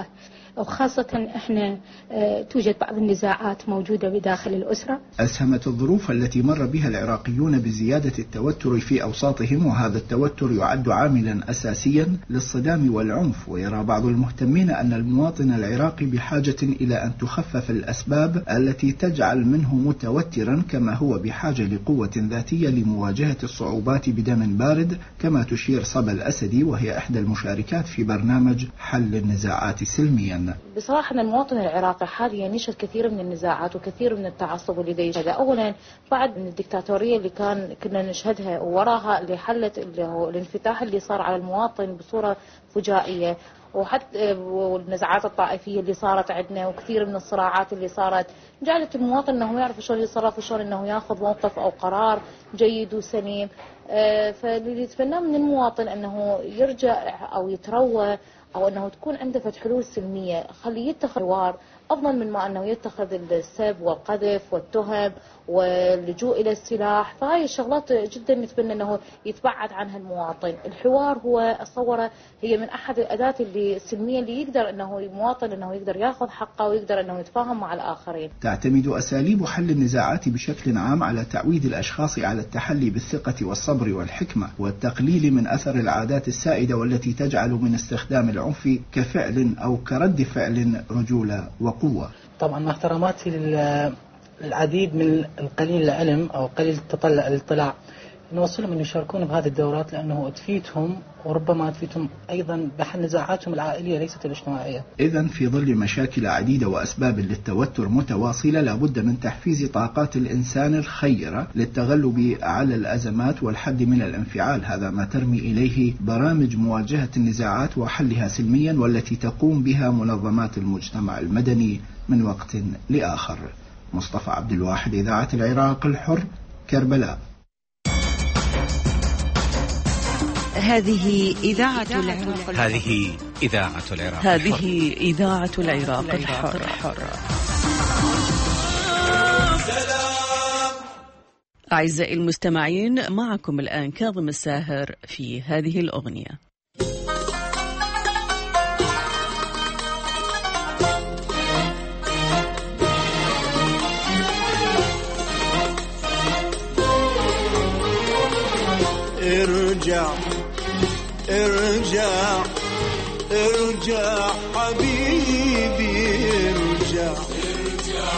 وخاصة احنا توجد بعض النزاعات موجودة بداخل الأسرة. أسهمت الظروف التي مر بها العراقيون بزيادة التوتر في أوساطهم، وهذا التوتر يعد عاملا أساسيا للصدام والعنف. ويرى بعض المهتمين أن المواطن العراقي بحاجة إلى أن تخفف الأسباب التي تجعل منه متوترا، كما هو بحاجة لقوة ذاتية لمواجهة الصعوبات بدم بارد، كما تشير صبا الأسدي وهي إحدى المشاركات في برنامج حل النزاعات سلميا. بصراحة أن المواطن العراقي حاليا يشهد كثير من النزاعات وكثير من التعصب اللي يشهده. أولا بعد من الدكتاتورية اللي كان كنا نشهدها، ووراها اللي حلت اللي هو الانفتاح اللي صار على المواطن بصورة فجائية، وحتى والنزاعات الطائفية اللي صارت عندنا، وكثير من الصراعات اللي صارت جعلت المواطن أنه يعرف شلون يتصرف وشلون أنه يأخذ موقف أو قرار جيد وسليم. فاللي يتمناه من المواطن أنه يرجع أو يتروى، أو أنه تكون عنده فتح حلول سلمية، خليه يتخذ حوار أفضل من ما أنه يتخذ السب والقذف والتهم واللجوء إلى السلاح. فهاي الشغلات جدا نتمنى أنه يتبعد عنها المواطن. الحوار هو أصوره هي من أحد الأداة اللي السلمية اللي يقدر أنه المواطن أنه يقدر يأخذ حقه ويقدر أنه يتفاهم مع الآخرين. تعتمد أساليب حل النزاعات بشكل عام على تعويد الأشخاص على التحلي بالثقة والصبر والحكمة، والتقليل من أثر العادات السائدة والتي تجعل من استخدام العنف كفعل أو كرد فعل رجولة وقوة. طبعا مع احتراماتي للعديد من القليل العلم أو قليل التطلع الاطلاع، نوصلهم أن يشاركون بهذه الدورات، لأنه تفيدهم وربما تفيدهم أيضا بحل نزاعاتهم العائلية ليست الاجتماعية. إذن في ظل مشاكل عديدة وأسباب للتوتر متواصلة، لابد من تحفيز طاقات الإنسان الخيرة للتغلب على الأزمات والحد من الانفعال. هذا ما ترمي إليه برامج مواجهة النزاعات وحلها سلميا، والتي تقوم بها منظمات المجتمع المدني من وقت لآخر. مصطفى عبد الواحد، إذاعة العراق الحر، كربلاء. هذه إذاعة العراق. هذه إذاعة العراق. هذه إذاعة العراق الحر. أعزائي المستمعين، معكم الآن كاظم الساهر في هذه الأغنية. ارجع ارجع ارجع حبيبي ارجع ارجع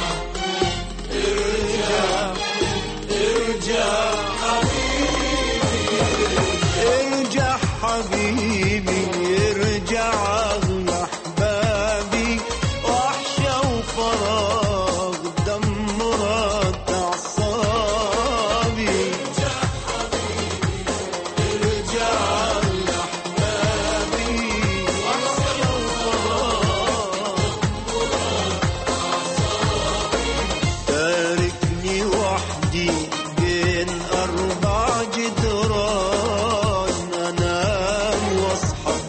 ارجع ارجع حبيبي ارجع حبيبي ارجع اغلى احبابي وحشة وفراغ دمرت اعصابي أربع جدران أنام وأصحى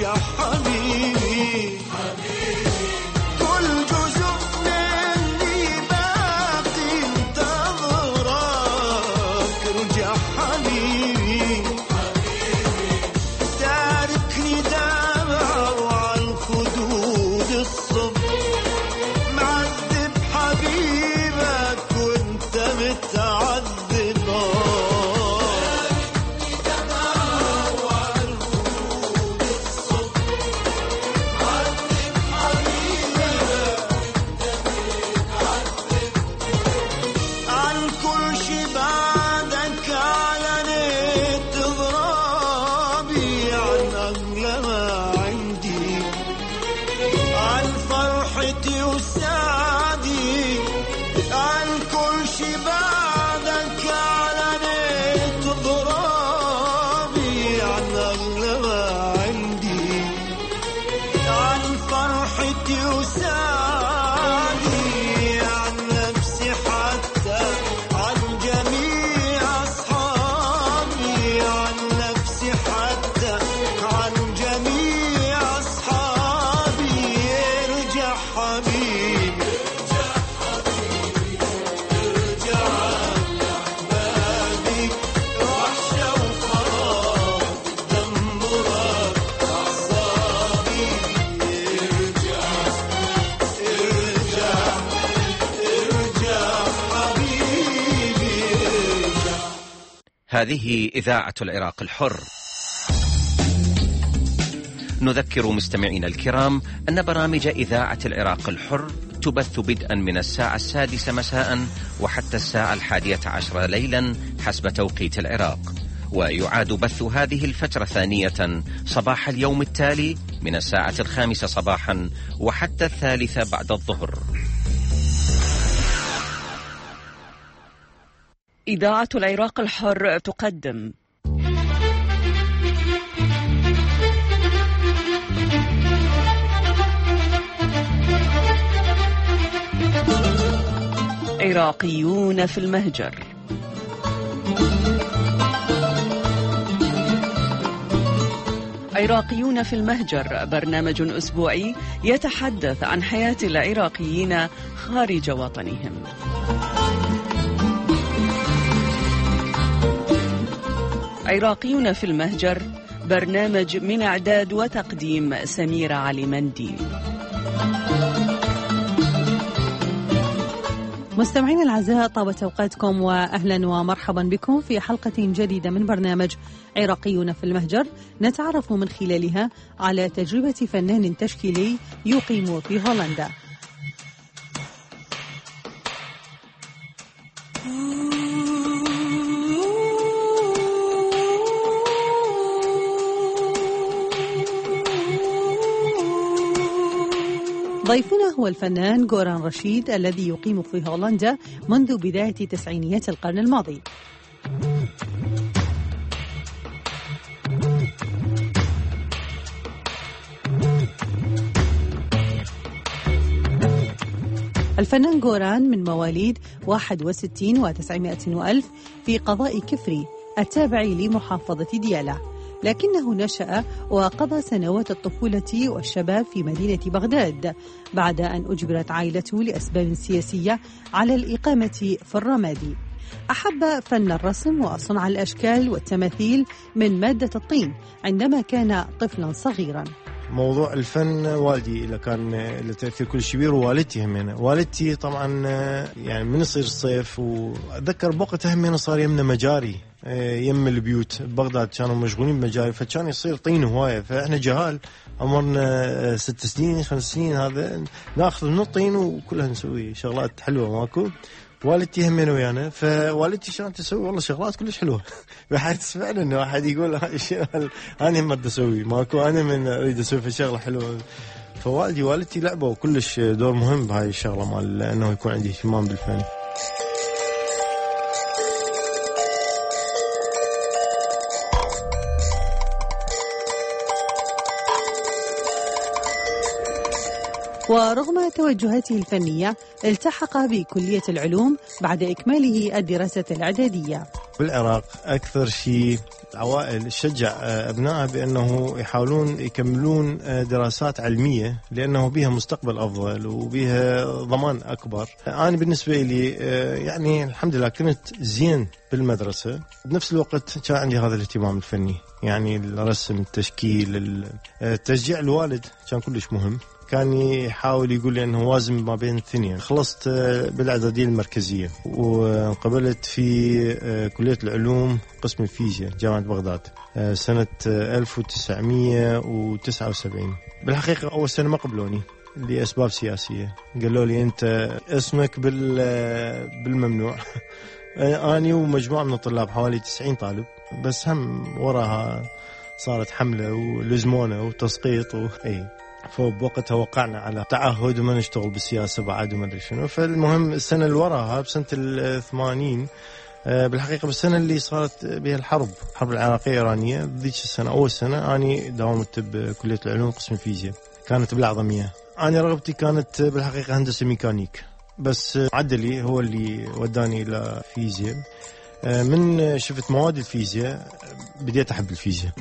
ارجع حبيبي كل جزء مني باقي انتظرك ارجع حبيبي تاركني دمع وعن خدود الصبح معذب حبيبك وانت متعذب عن كل شي بعدك علنيت اضرابي عن أغلى ما عندي عن فرحتي وسعدي عن كل شي بعدك علنيت اضرابي عن أغلى ما عندي عن فرحتي وسعدي عن نفسي حتى عن جميع أصحابي عن نفسي حتى عن جميع أصحابي ارجع حبيبي ارجع لأحبابي وحشة وفراغ دمرك أعصابي ارجع ارجع ارجع حبيبي ارجع. هذه إذاعة العراق الحر. نذكر مستمعينا الكرام أن برامج إذاعة العراق الحر تبث بدءا من الساعة السادسة مساء وحتى الساعة الحادية عشر ليلا حسب توقيت العراق، ويعاد بث هذه الفترة ثانية صباح اليوم التالي من الساعة الخامسة صباحا وحتى الثالثة بعد الظهر. إذاعة العراق الحر تقدم عراقيون في المهجر. عراقيون في المهجر برنامج أسبوعي يتحدث عن حياة العراقيين خارج وطنهم. عراقيون في المهجر برنامج من إعداد وتقديم سميرة علي منديل. مستمعين الأعزاء، طابت أوقاتكم وأهلا ومرحبا بكم في حلقة جديدة من برنامج عراقيون في المهجر، نتعرف من خلالها على تجربة فنان تشكيلي يقيم في هولندا. ضيفنا هو الفنان غوران رشيد الذي يقيم في هولندا منذ بداية تسعينيات القرن الماضي. الفنان غوران من مواليد واحد وستين وتسعمائة وألف في قضاء كفري التابع لمحافظة ديالا، لكنه نشأ وقضى سنوات الطفولة والشباب في مدينة بغداد بعد أن أجبرت عائلته لأسباب سياسية على الإقامة في الرمادي. أحب فن الرسم وصنع الأشكال والتماثيل من مادة الطين عندما كان طفلا صغيرا. موضوع الفن والدي اللي كان اللي تأثير كل كبير، ووالدتي همينة. والدتي طبعا يعني من يصير الصيف، وأتذكر بوقتها همينة صار يمنا مجاري يم البيوت ببغداد كانوا مشغولين بمجاري، فكان يصير طين هواية، فإحنا جهال عمرنا ست سنين خمس سنين هذا ناخذ من الطين وكلها نسوي شغلات حلوة ماكو. والدتي همين ويانا، فوالدتي شلون تسوي والله شغلات كلش حلوه بحيث فعلا انه واحد يقول انا ما بدي اسوي ماكو، انا من اريد اسوي في شغله حلوه. فوالدي والدتي لعبوا كلش دور مهم بهاي الشغله مال انه يكون عندي اهتمام بالفن. ورغم توجهاته الفنية التحق بكلية العلوم بعد إكماله الدراسة الإعدادية. بالعراق أكثر شيء العوائل تشجع أبنائها بأنه يحاولون يكملون دراسات علمية لأنه بها مستقبل أفضل وبها ضمان أكبر. أنا بالنسبة لي يعني الحمد لله كنت زين بالمدرسة، بنفس الوقت كان عندي هذا الاهتمام الفني، يعني الرسم، التشكيل، التشجيع. الوالد كان كلش مهم، كان يحاول يقول لي أنه وازن ما بين الاثنين. خلصت بالإعدادية المركزية وقبلت في كلية العلوم قسم الفيزياء جامعة بغداد سنة ألف وتسعمية وتسعة وسبعين. بالحقيقة أول سنة ما قبلوني لأسباب سياسية، قالوا لي أنت اسمك بالممنوع. أنا ومجموعة من الطلاب حوالي تسعين طالب، بس هم وراها صارت حملة ولزمونة وتسقيط و... أي فبوقتها وقعنا على تعهد وما نشتغل بالسياسة بعد وما أدري شنو. فالمهم السنة اللي وراها بسنة الثمانين بالحقيقة بالسنة اللي صارت بها الحرب الحرب العراقية الإيرانية، ذيك السنة أول سنة أنا داومت بكلية العلوم قسم الفيزياء، كانت بالأعظمية. أنا رغبتي كانت بالحقيقة هندسة ميكانيك، بس عدلي هو اللي وداني إلى فيزياء. من شفت مواد الفيزياء بديت أحب الفيزياء.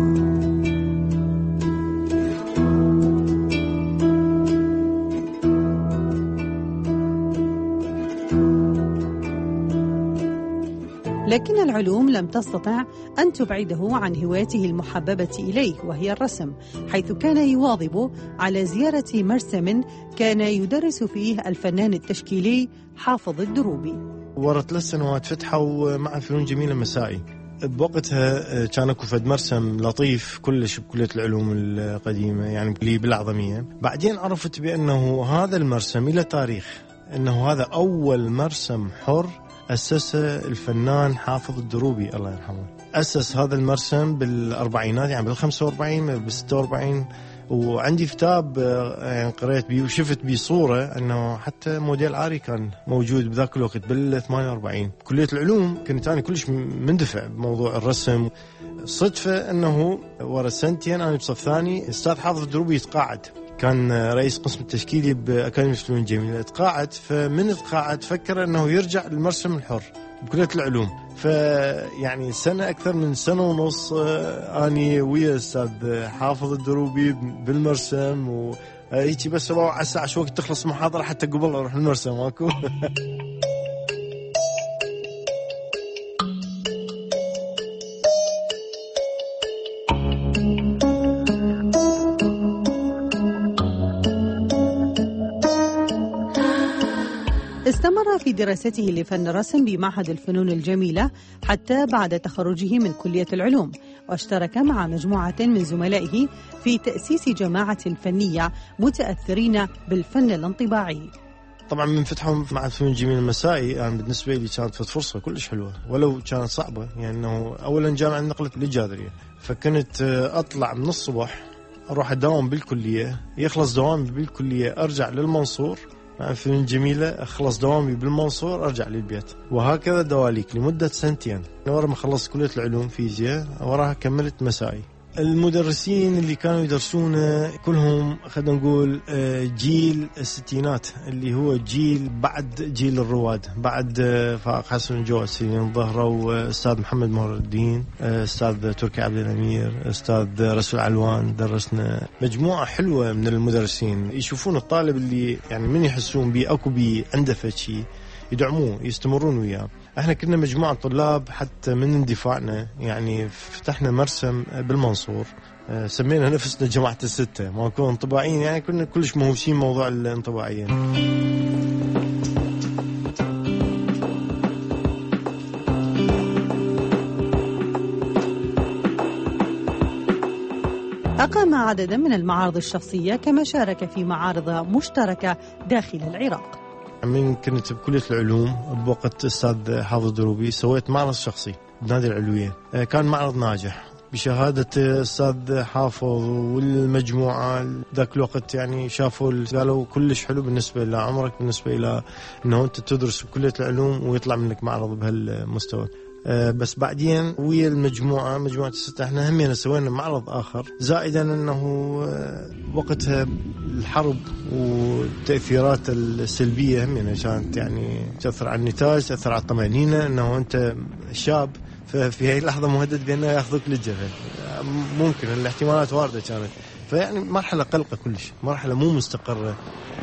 لكن العلوم لم تستطع أن تبعده عن هوايته المحببة إليه وهي الرسم، حيث كان يواظب على زيارة مرسم كان يدرس فيه الفنان التشكيلي حافظ الدروبي. ورا ثلاث سنوات فتحوا مع فنون جميلة مسائي. بوقتها كان اكو فد مرسم لطيف كلش بكلية العلوم القديمة، يعني اللي بالأعظمية. بعدين عرفت بأنه هذا المرسم له تاريخ، أنه هذا أول مرسم حر أسس الفنان حافظ الدروبي الله يرحمه. أسس هذا المرسم بالأربعينات، يعني بالخمسة وأربعين بالستة وأربعين. وعندي كتاب يعني قرأت بيه وشفت بيه صورة أنه حتى موديل عاري كان موجود بذاك الوقت بالثمانية وأربعين. كلية العلوم كنت أنا كلش مندفع بموضوع الرسم. صدفة أنه ورا سنتين أنا بصف ثاني أستاذ حافظ الدروبي يتقاعد، كان رئيس قسم التشكيلي بأكاديمية الفنون الجميلة، تقاعد. فمن تقاعد فكر أنه يرجع للمرسم الحر بكلية العلوم. فيعني سنة أكثر من سنة ونص أني ويا أستاذ حافظ الدروبي بالمرسم، وهيك بس على الساعة شو وقت تخلص محاضرة حتى قبل أروح المرسم ماكو. استمر في دراسته لفن الرسم بمعهد الفنون الجميلة حتى بعد تخرجه من كلية العلوم، واشترك مع مجموعة من زملائه في تأسيس جماعة فنية متأثرين بالفن الانطباعي. طبعا من فتحهم مع الفنون الجميلة المسائي يعني بالنسبة لي كانت فرصة كلش حلوة ولو كانت صعبة، يعني أنه أولا جامعة نقلت للجادرية، فكنت أطلع من الصبح أروح أداوم بالكلية، يخلص دوامي بالكلية أرجع للمنصور مع الفنون الجميلة، أخلص دوامي بالمنصور أرجع للبيت، وهكذا دواليك لمدة سنتين. ورا ما خلصت كلية العلوم فيزياء وراها كملت مسائي. المدرسين اللي كانوا يدرسون كلهم خلينا نقول جيل الستينات، اللي هو جيل بعد جيل الرواد، بعد فائق حسن الجواسي ظهروا أستاذ محمد مهر الدين، أستاذ تركي عبد الأمير، أستاذ رسول علوان. درسنا مجموعة حلوة من المدرسين يشوفون الطالب اللي يعني من يحسون بيه أكو بيه عنده فشي يدعموه يستمرون وياه. احنا كنا مجموعة طلاب حتى من اندفاعنا يعني فتحنا مرسم بالمنصور، سمينا نفسنا جماعة الستة، ما كنا انطباعيين، يعني كنا كلش مهووسين موضوع الانطباعيين. أقام عددا من المعارض الشخصية، كما شارك في معارض مشتركة داخل العراق. من كنت بكلية العلوم بوقت أستاذ حافظ الدروبي سويت معرض شخصي بنادي العلوية، كان معرض ناجح بشهادة أستاذ حافظ والمجموعة ذاك الوقت، يعني شافوا قالوا كلش حلو بالنسبة لعمرك، بالنسبة إلى أنه أنت تدرس بكلية العلوم ويطلع منك معرض بهالمستوى. بس بعدين ويا المجموعة مجموعة الستة احنا همينا سوينا معرض آخر، زائدا أنه وقتها الحرب والتأثيرات السلبية همينا كانت يعني تأثر على النتاج، تأثر على الطمأنينة، أنه أنت شاب ففي هاي اللحظة مهدد بأنه يأخذوك للجبهة. ممكن الاحتمالات واردة كانت، فيعني مرحلة قلقة كلش، مرحلة مو مستقرة.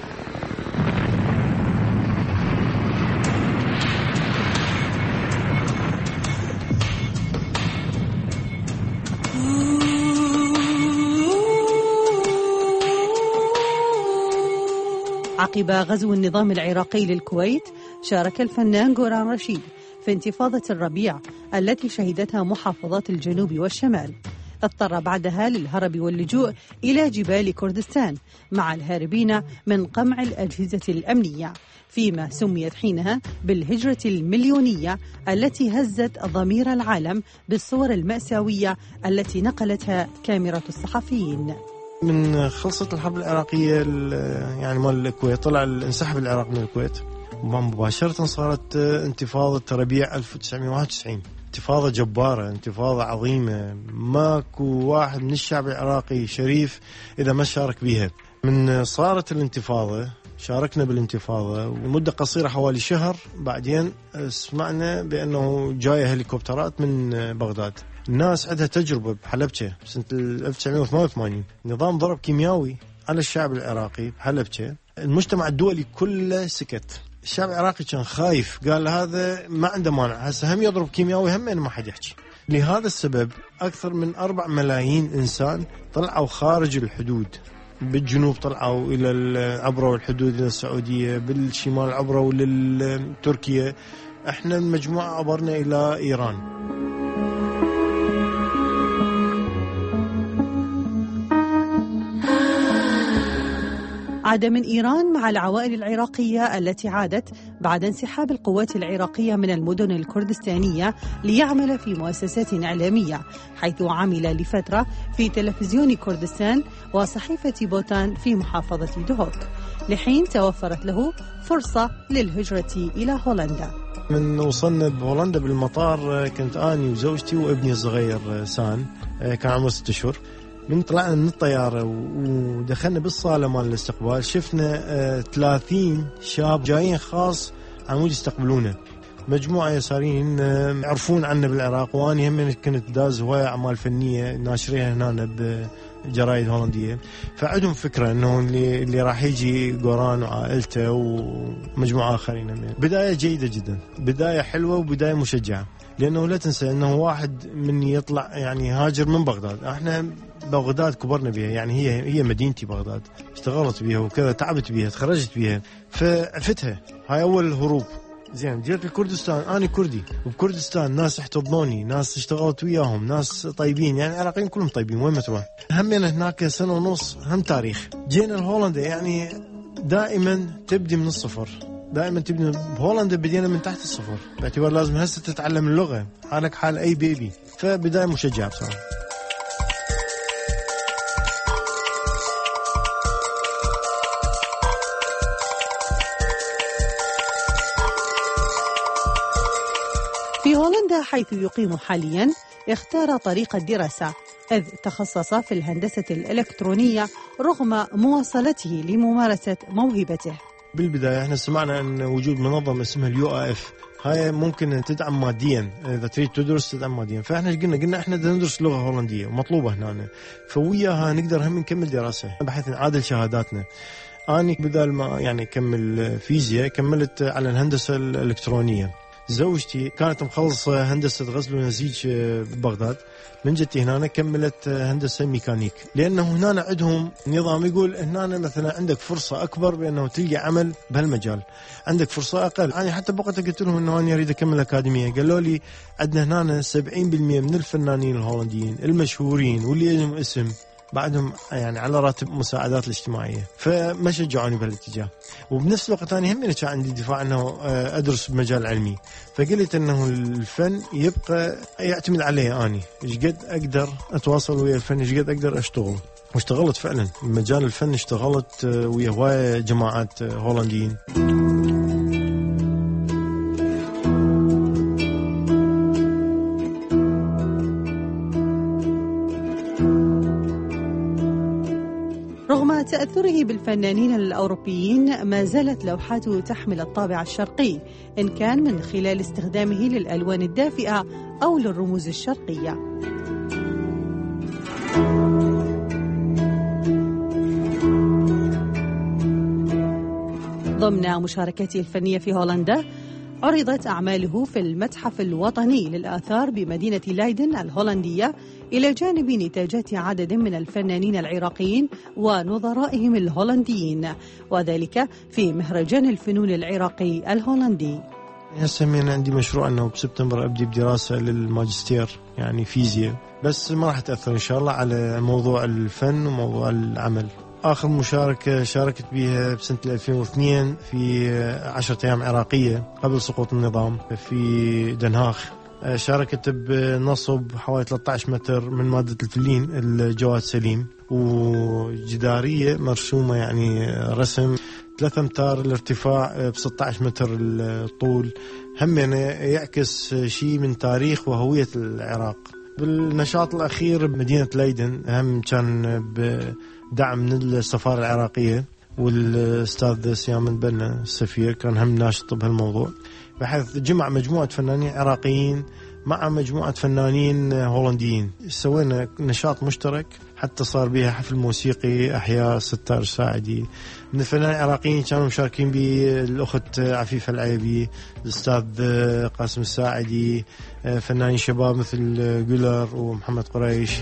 عقب غزو النظام العراقي للكويت، شارك الفنان غوران رشيد في انتفاضة الربيع التي شهدتها محافظات الجنوب والشمال. اضطر بعدها للهرب واللجوء إلى جبال كردستان مع الهاربين من قمع الأجهزة الأمنية، فيما سميت حينها بالهجرة المليونية التي هزت ضمير العالم بالصور المأساوية التي نقلتها كاميرا الصحفيين. من خلصت الحرب العراقية يعني مال الكويت، طلع انسحب العراق من الكويت مباشرة، صارت انتفاضة ربيع ألف وتسعمائة وواحد وتسعين. انتفاضة جبارة، انتفاضة عظيمة، ماكو واحد من الشعب العراقي شريف إذا ما شارك بها. من صارت الانتفاضة شاركنا بالانتفاضة، ومدة قصيرة حوالي شهر بعدين سمعنا بأنه جاية هليكوبترات من بغداد. الناس عندها تجربة بحلبشة سنة ألف وتسعمائة وثمانية وثمانين، نظام ضرب كيميائي على الشعب العراقي بحلبشة. المجتمع الدولي كله سكت، الشعب العراقي كان خايف، قال هذا ما عنده مانع، هسه هم يضرب كيميائي هم ما حد يحكي. لهذا السبب أكثر من أربع ملايين إنسان طلعوا خارج الحدود، بالجنوب طلعوا إلى عبروا الحدود إلى السعودية، بالشمال عبروا لتركيا، احنا المجموعة عبرنا إلى إيران. عاد من إيران مع العوائل العراقية التي عادت بعد انسحاب القوات العراقية من المدن الكردستانية ليعمل في مؤسسات إعلامية، حيث عمل لفترة في تلفزيون كردستان وصحيفة بوتان في محافظة دهوك، لحين توفرت له فرصة للهجرة إلى هولندا. من وصلنا بهولندا بالمطار كنت أني وزوجتي وابني الصغير سان، كان عمره ست أشهر. من طلعنا من الطيارة ودخلنا بالصالة مال الاستقبال، شفنا ثلاثين شاب جايين خاص عمود يستقبلونا، مجموعة يساريين يعرفون عنا بالعراق، وأنا هم كنت داز هواية أعمال فنية ناشريها هنا بجرايد هولندية، فعندهم فكرة أنه اللي, اللي راح يجي غوران وعائلته ومجموعة آخرين. بداية جيدة جدا، بداية حلوة وبداية مشجعة، لأنه لا تنسى أنه واحد من يطلع يعني هاجر من بغداد. احنا بغداد كبرنا بها، يعني هي هي مدينتي بغداد، اشتغلت بها وكذا، تعبت بها، تخرجت بها، فعفتها. هاي أول هروب. زين جيت لكردستان، أنا كردي، وبكردستان ناس احتضنوني، ناس اشتغلت وياهم، ناس طيبين، يعني العراقيين كلهم طيبين وين ما تروح. همنا هناك سنة ونص هم تاريخ. جينا لهولندا، يعني دائما تبدي من الصفر، دائما تبني. بهولندا بدينا من تحت الصفر، باعتبار لازم هسه تتعلم اللغة، حالك حال أي بيبي، فبداية مشجعة بصراحة. في هولندا حيث يقيم حاليا، اختار طريق الدراسة، إذ تخصص في الهندسة الإلكترونية رغم مواصلته لممارسة موهبته. بالبداية احنا سمعنا عن وجود منظمة اسمها اليو اي اف، هاي ممكن تدعم ماديا، إذا تريد تدرس تدعم ماديا. فاحنا قلنا قلنا احنا بدنا ندرس لغة هولندية ومطلوبة هنا، فوياها نقدر هم نكمل دراسة بحيث نعادل شهاداتنا. أنا بدل ما يعني كمل فيزياء كملت على الهندسة الإلكترونية. زوجتي كانت مخلصة هندسة غزل ونسيج ببغداد، من جتي هنا كملت هندسة ميكانيك، لأنه هنا عندهم نظام يقول هنا مثلا عندك فرصة أكبر بأنه تلقى عمل بهالمجال، عندك فرصة أقل. أنا حتى بوقتها قلت لهم أنه أنا أريد أكمل أكاديمية، قالوا لي عندنا هنا سبعين بالمئة من الفنانين الهولنديين المشهورين واللي لهم اسم بعدهم يعني على راتب مساعدات الاجتماعية، فما شجعوني بهالاتجاه. وبنفس الوقت أنا هم كان عندي دفاع أنه أدرس بمجال علمي، فقلت أنه الفن يبقى يعتمد عليه، أنا إيش قد أقدر أتواصل ويا الفن، إيش قد أقدر أشتغل. واشتغلت فعلا بمجال الفن، اشتغلت ويا هواية جماعات هولنديين. رغم تأثره بالفنانين الأوروبيين ما زالت لوحاته تحمل الطابع الشرقي، إن كان من خلال استخدامه للألوان الدافئة أو للرموز الشرقية. ضمن مشاركته الفنية في هولندا عرضت أعماله في المتحف الوطني للآثار بمدينة لايدن الهولندية، إلى جانب نتاجات عدد من الفنانين العراقيين ونظرائهم الهولنديين، وذلك في مهرجان الفنون العراقي الهولندي. هسه عندي مشروع أنه بسبتمبر أبدي بدراسة للماجستير يعني فيزياء، بس ما راح تأثر إن شاء الله على موضوع الفن وموضوع العمل. آخر مشاركة شاركت بها بسنة ألفين واثنين في عشرة أيام عراقية قبل سقوط النظام في دنهاخ. شاركت بنصب حوالي ثلاثة عشر متر من مادة الفلين الجواد سليم، وجدارية مرسومة يعني رسم ثلاثة أمتار الارتفاع ب ستة عشر متر الطول، هم يعني يعكس شيء من تاريخ وهوية العراق. بالنشاط الأخير بمدينة ليدن هم كان بدعم من السفارة العراقية، والأستاذ سيام البنا السفير كان هم ناشط بهالموضوع، بحيث جمع مجموعة فنانين عراقيين مع مجموعة فنانين هولنديين. سوينا نشاط مشترك حتى صار بها حفل موسيقي أحياء ستار الساعدي. من الفنانين العراقيين كانوا مشاركين به الأخت عفيفة العيبي، الأستاذ قاسم الساعدي، فنانين شباب مثل جولر ومحمد قريش.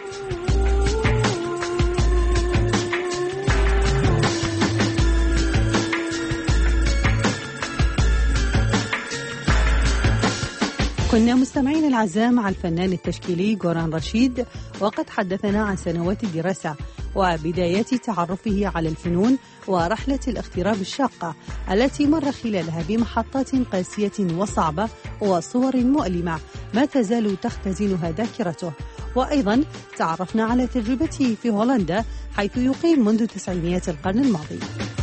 كنا مستمعين الأعزاء مع الفنان التشكيلي جوران رشيد، وقد حدثنا عن سنوات الدراسة وبدايات تعرفه على الفنون ورحلة الاغتراب الشاقة التي مر خلالها بمحطات قاسية وصعبة وصور مؤلمة ما تزال تختزنها ذاكرته. وأيضا تعرفنا على تجربته في هولندا حيث يقيم منذ تسعينيات القرن الماضي.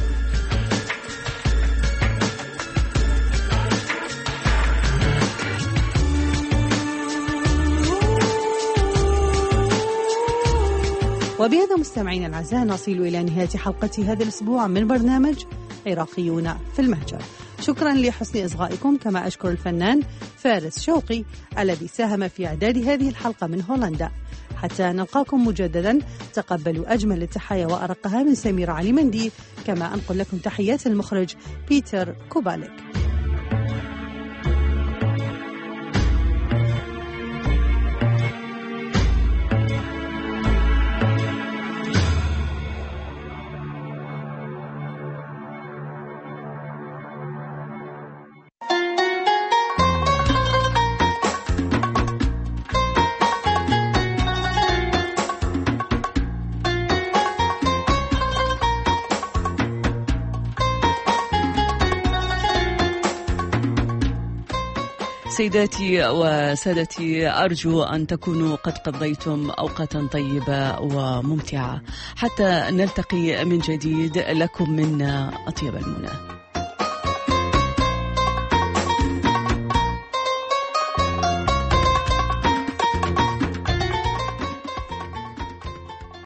وبهذا مستمعين الأعزاء نصل إلى نهاية حلقة هذا الأسبوع من برنامج عراقيون في المهجر. شكرا لحسن إصغائكم، كما أشكر الفنان فارس شوقي الذي ساهم في إعداد هذه الحلقة من هولندا. حتى نلقاكم مجددا تقبلوا أجمل التحايا وأرقها من سمير علي مندي، كما أنقل لكم تحيات المخرج بيتر كوباليك. سيداتي وسادتي، أرجو أن تكونوا قد قضيتم أوقاتا طيبة وممتعة. حتى نلتقي من جديد، لكم منا أطيب المنى.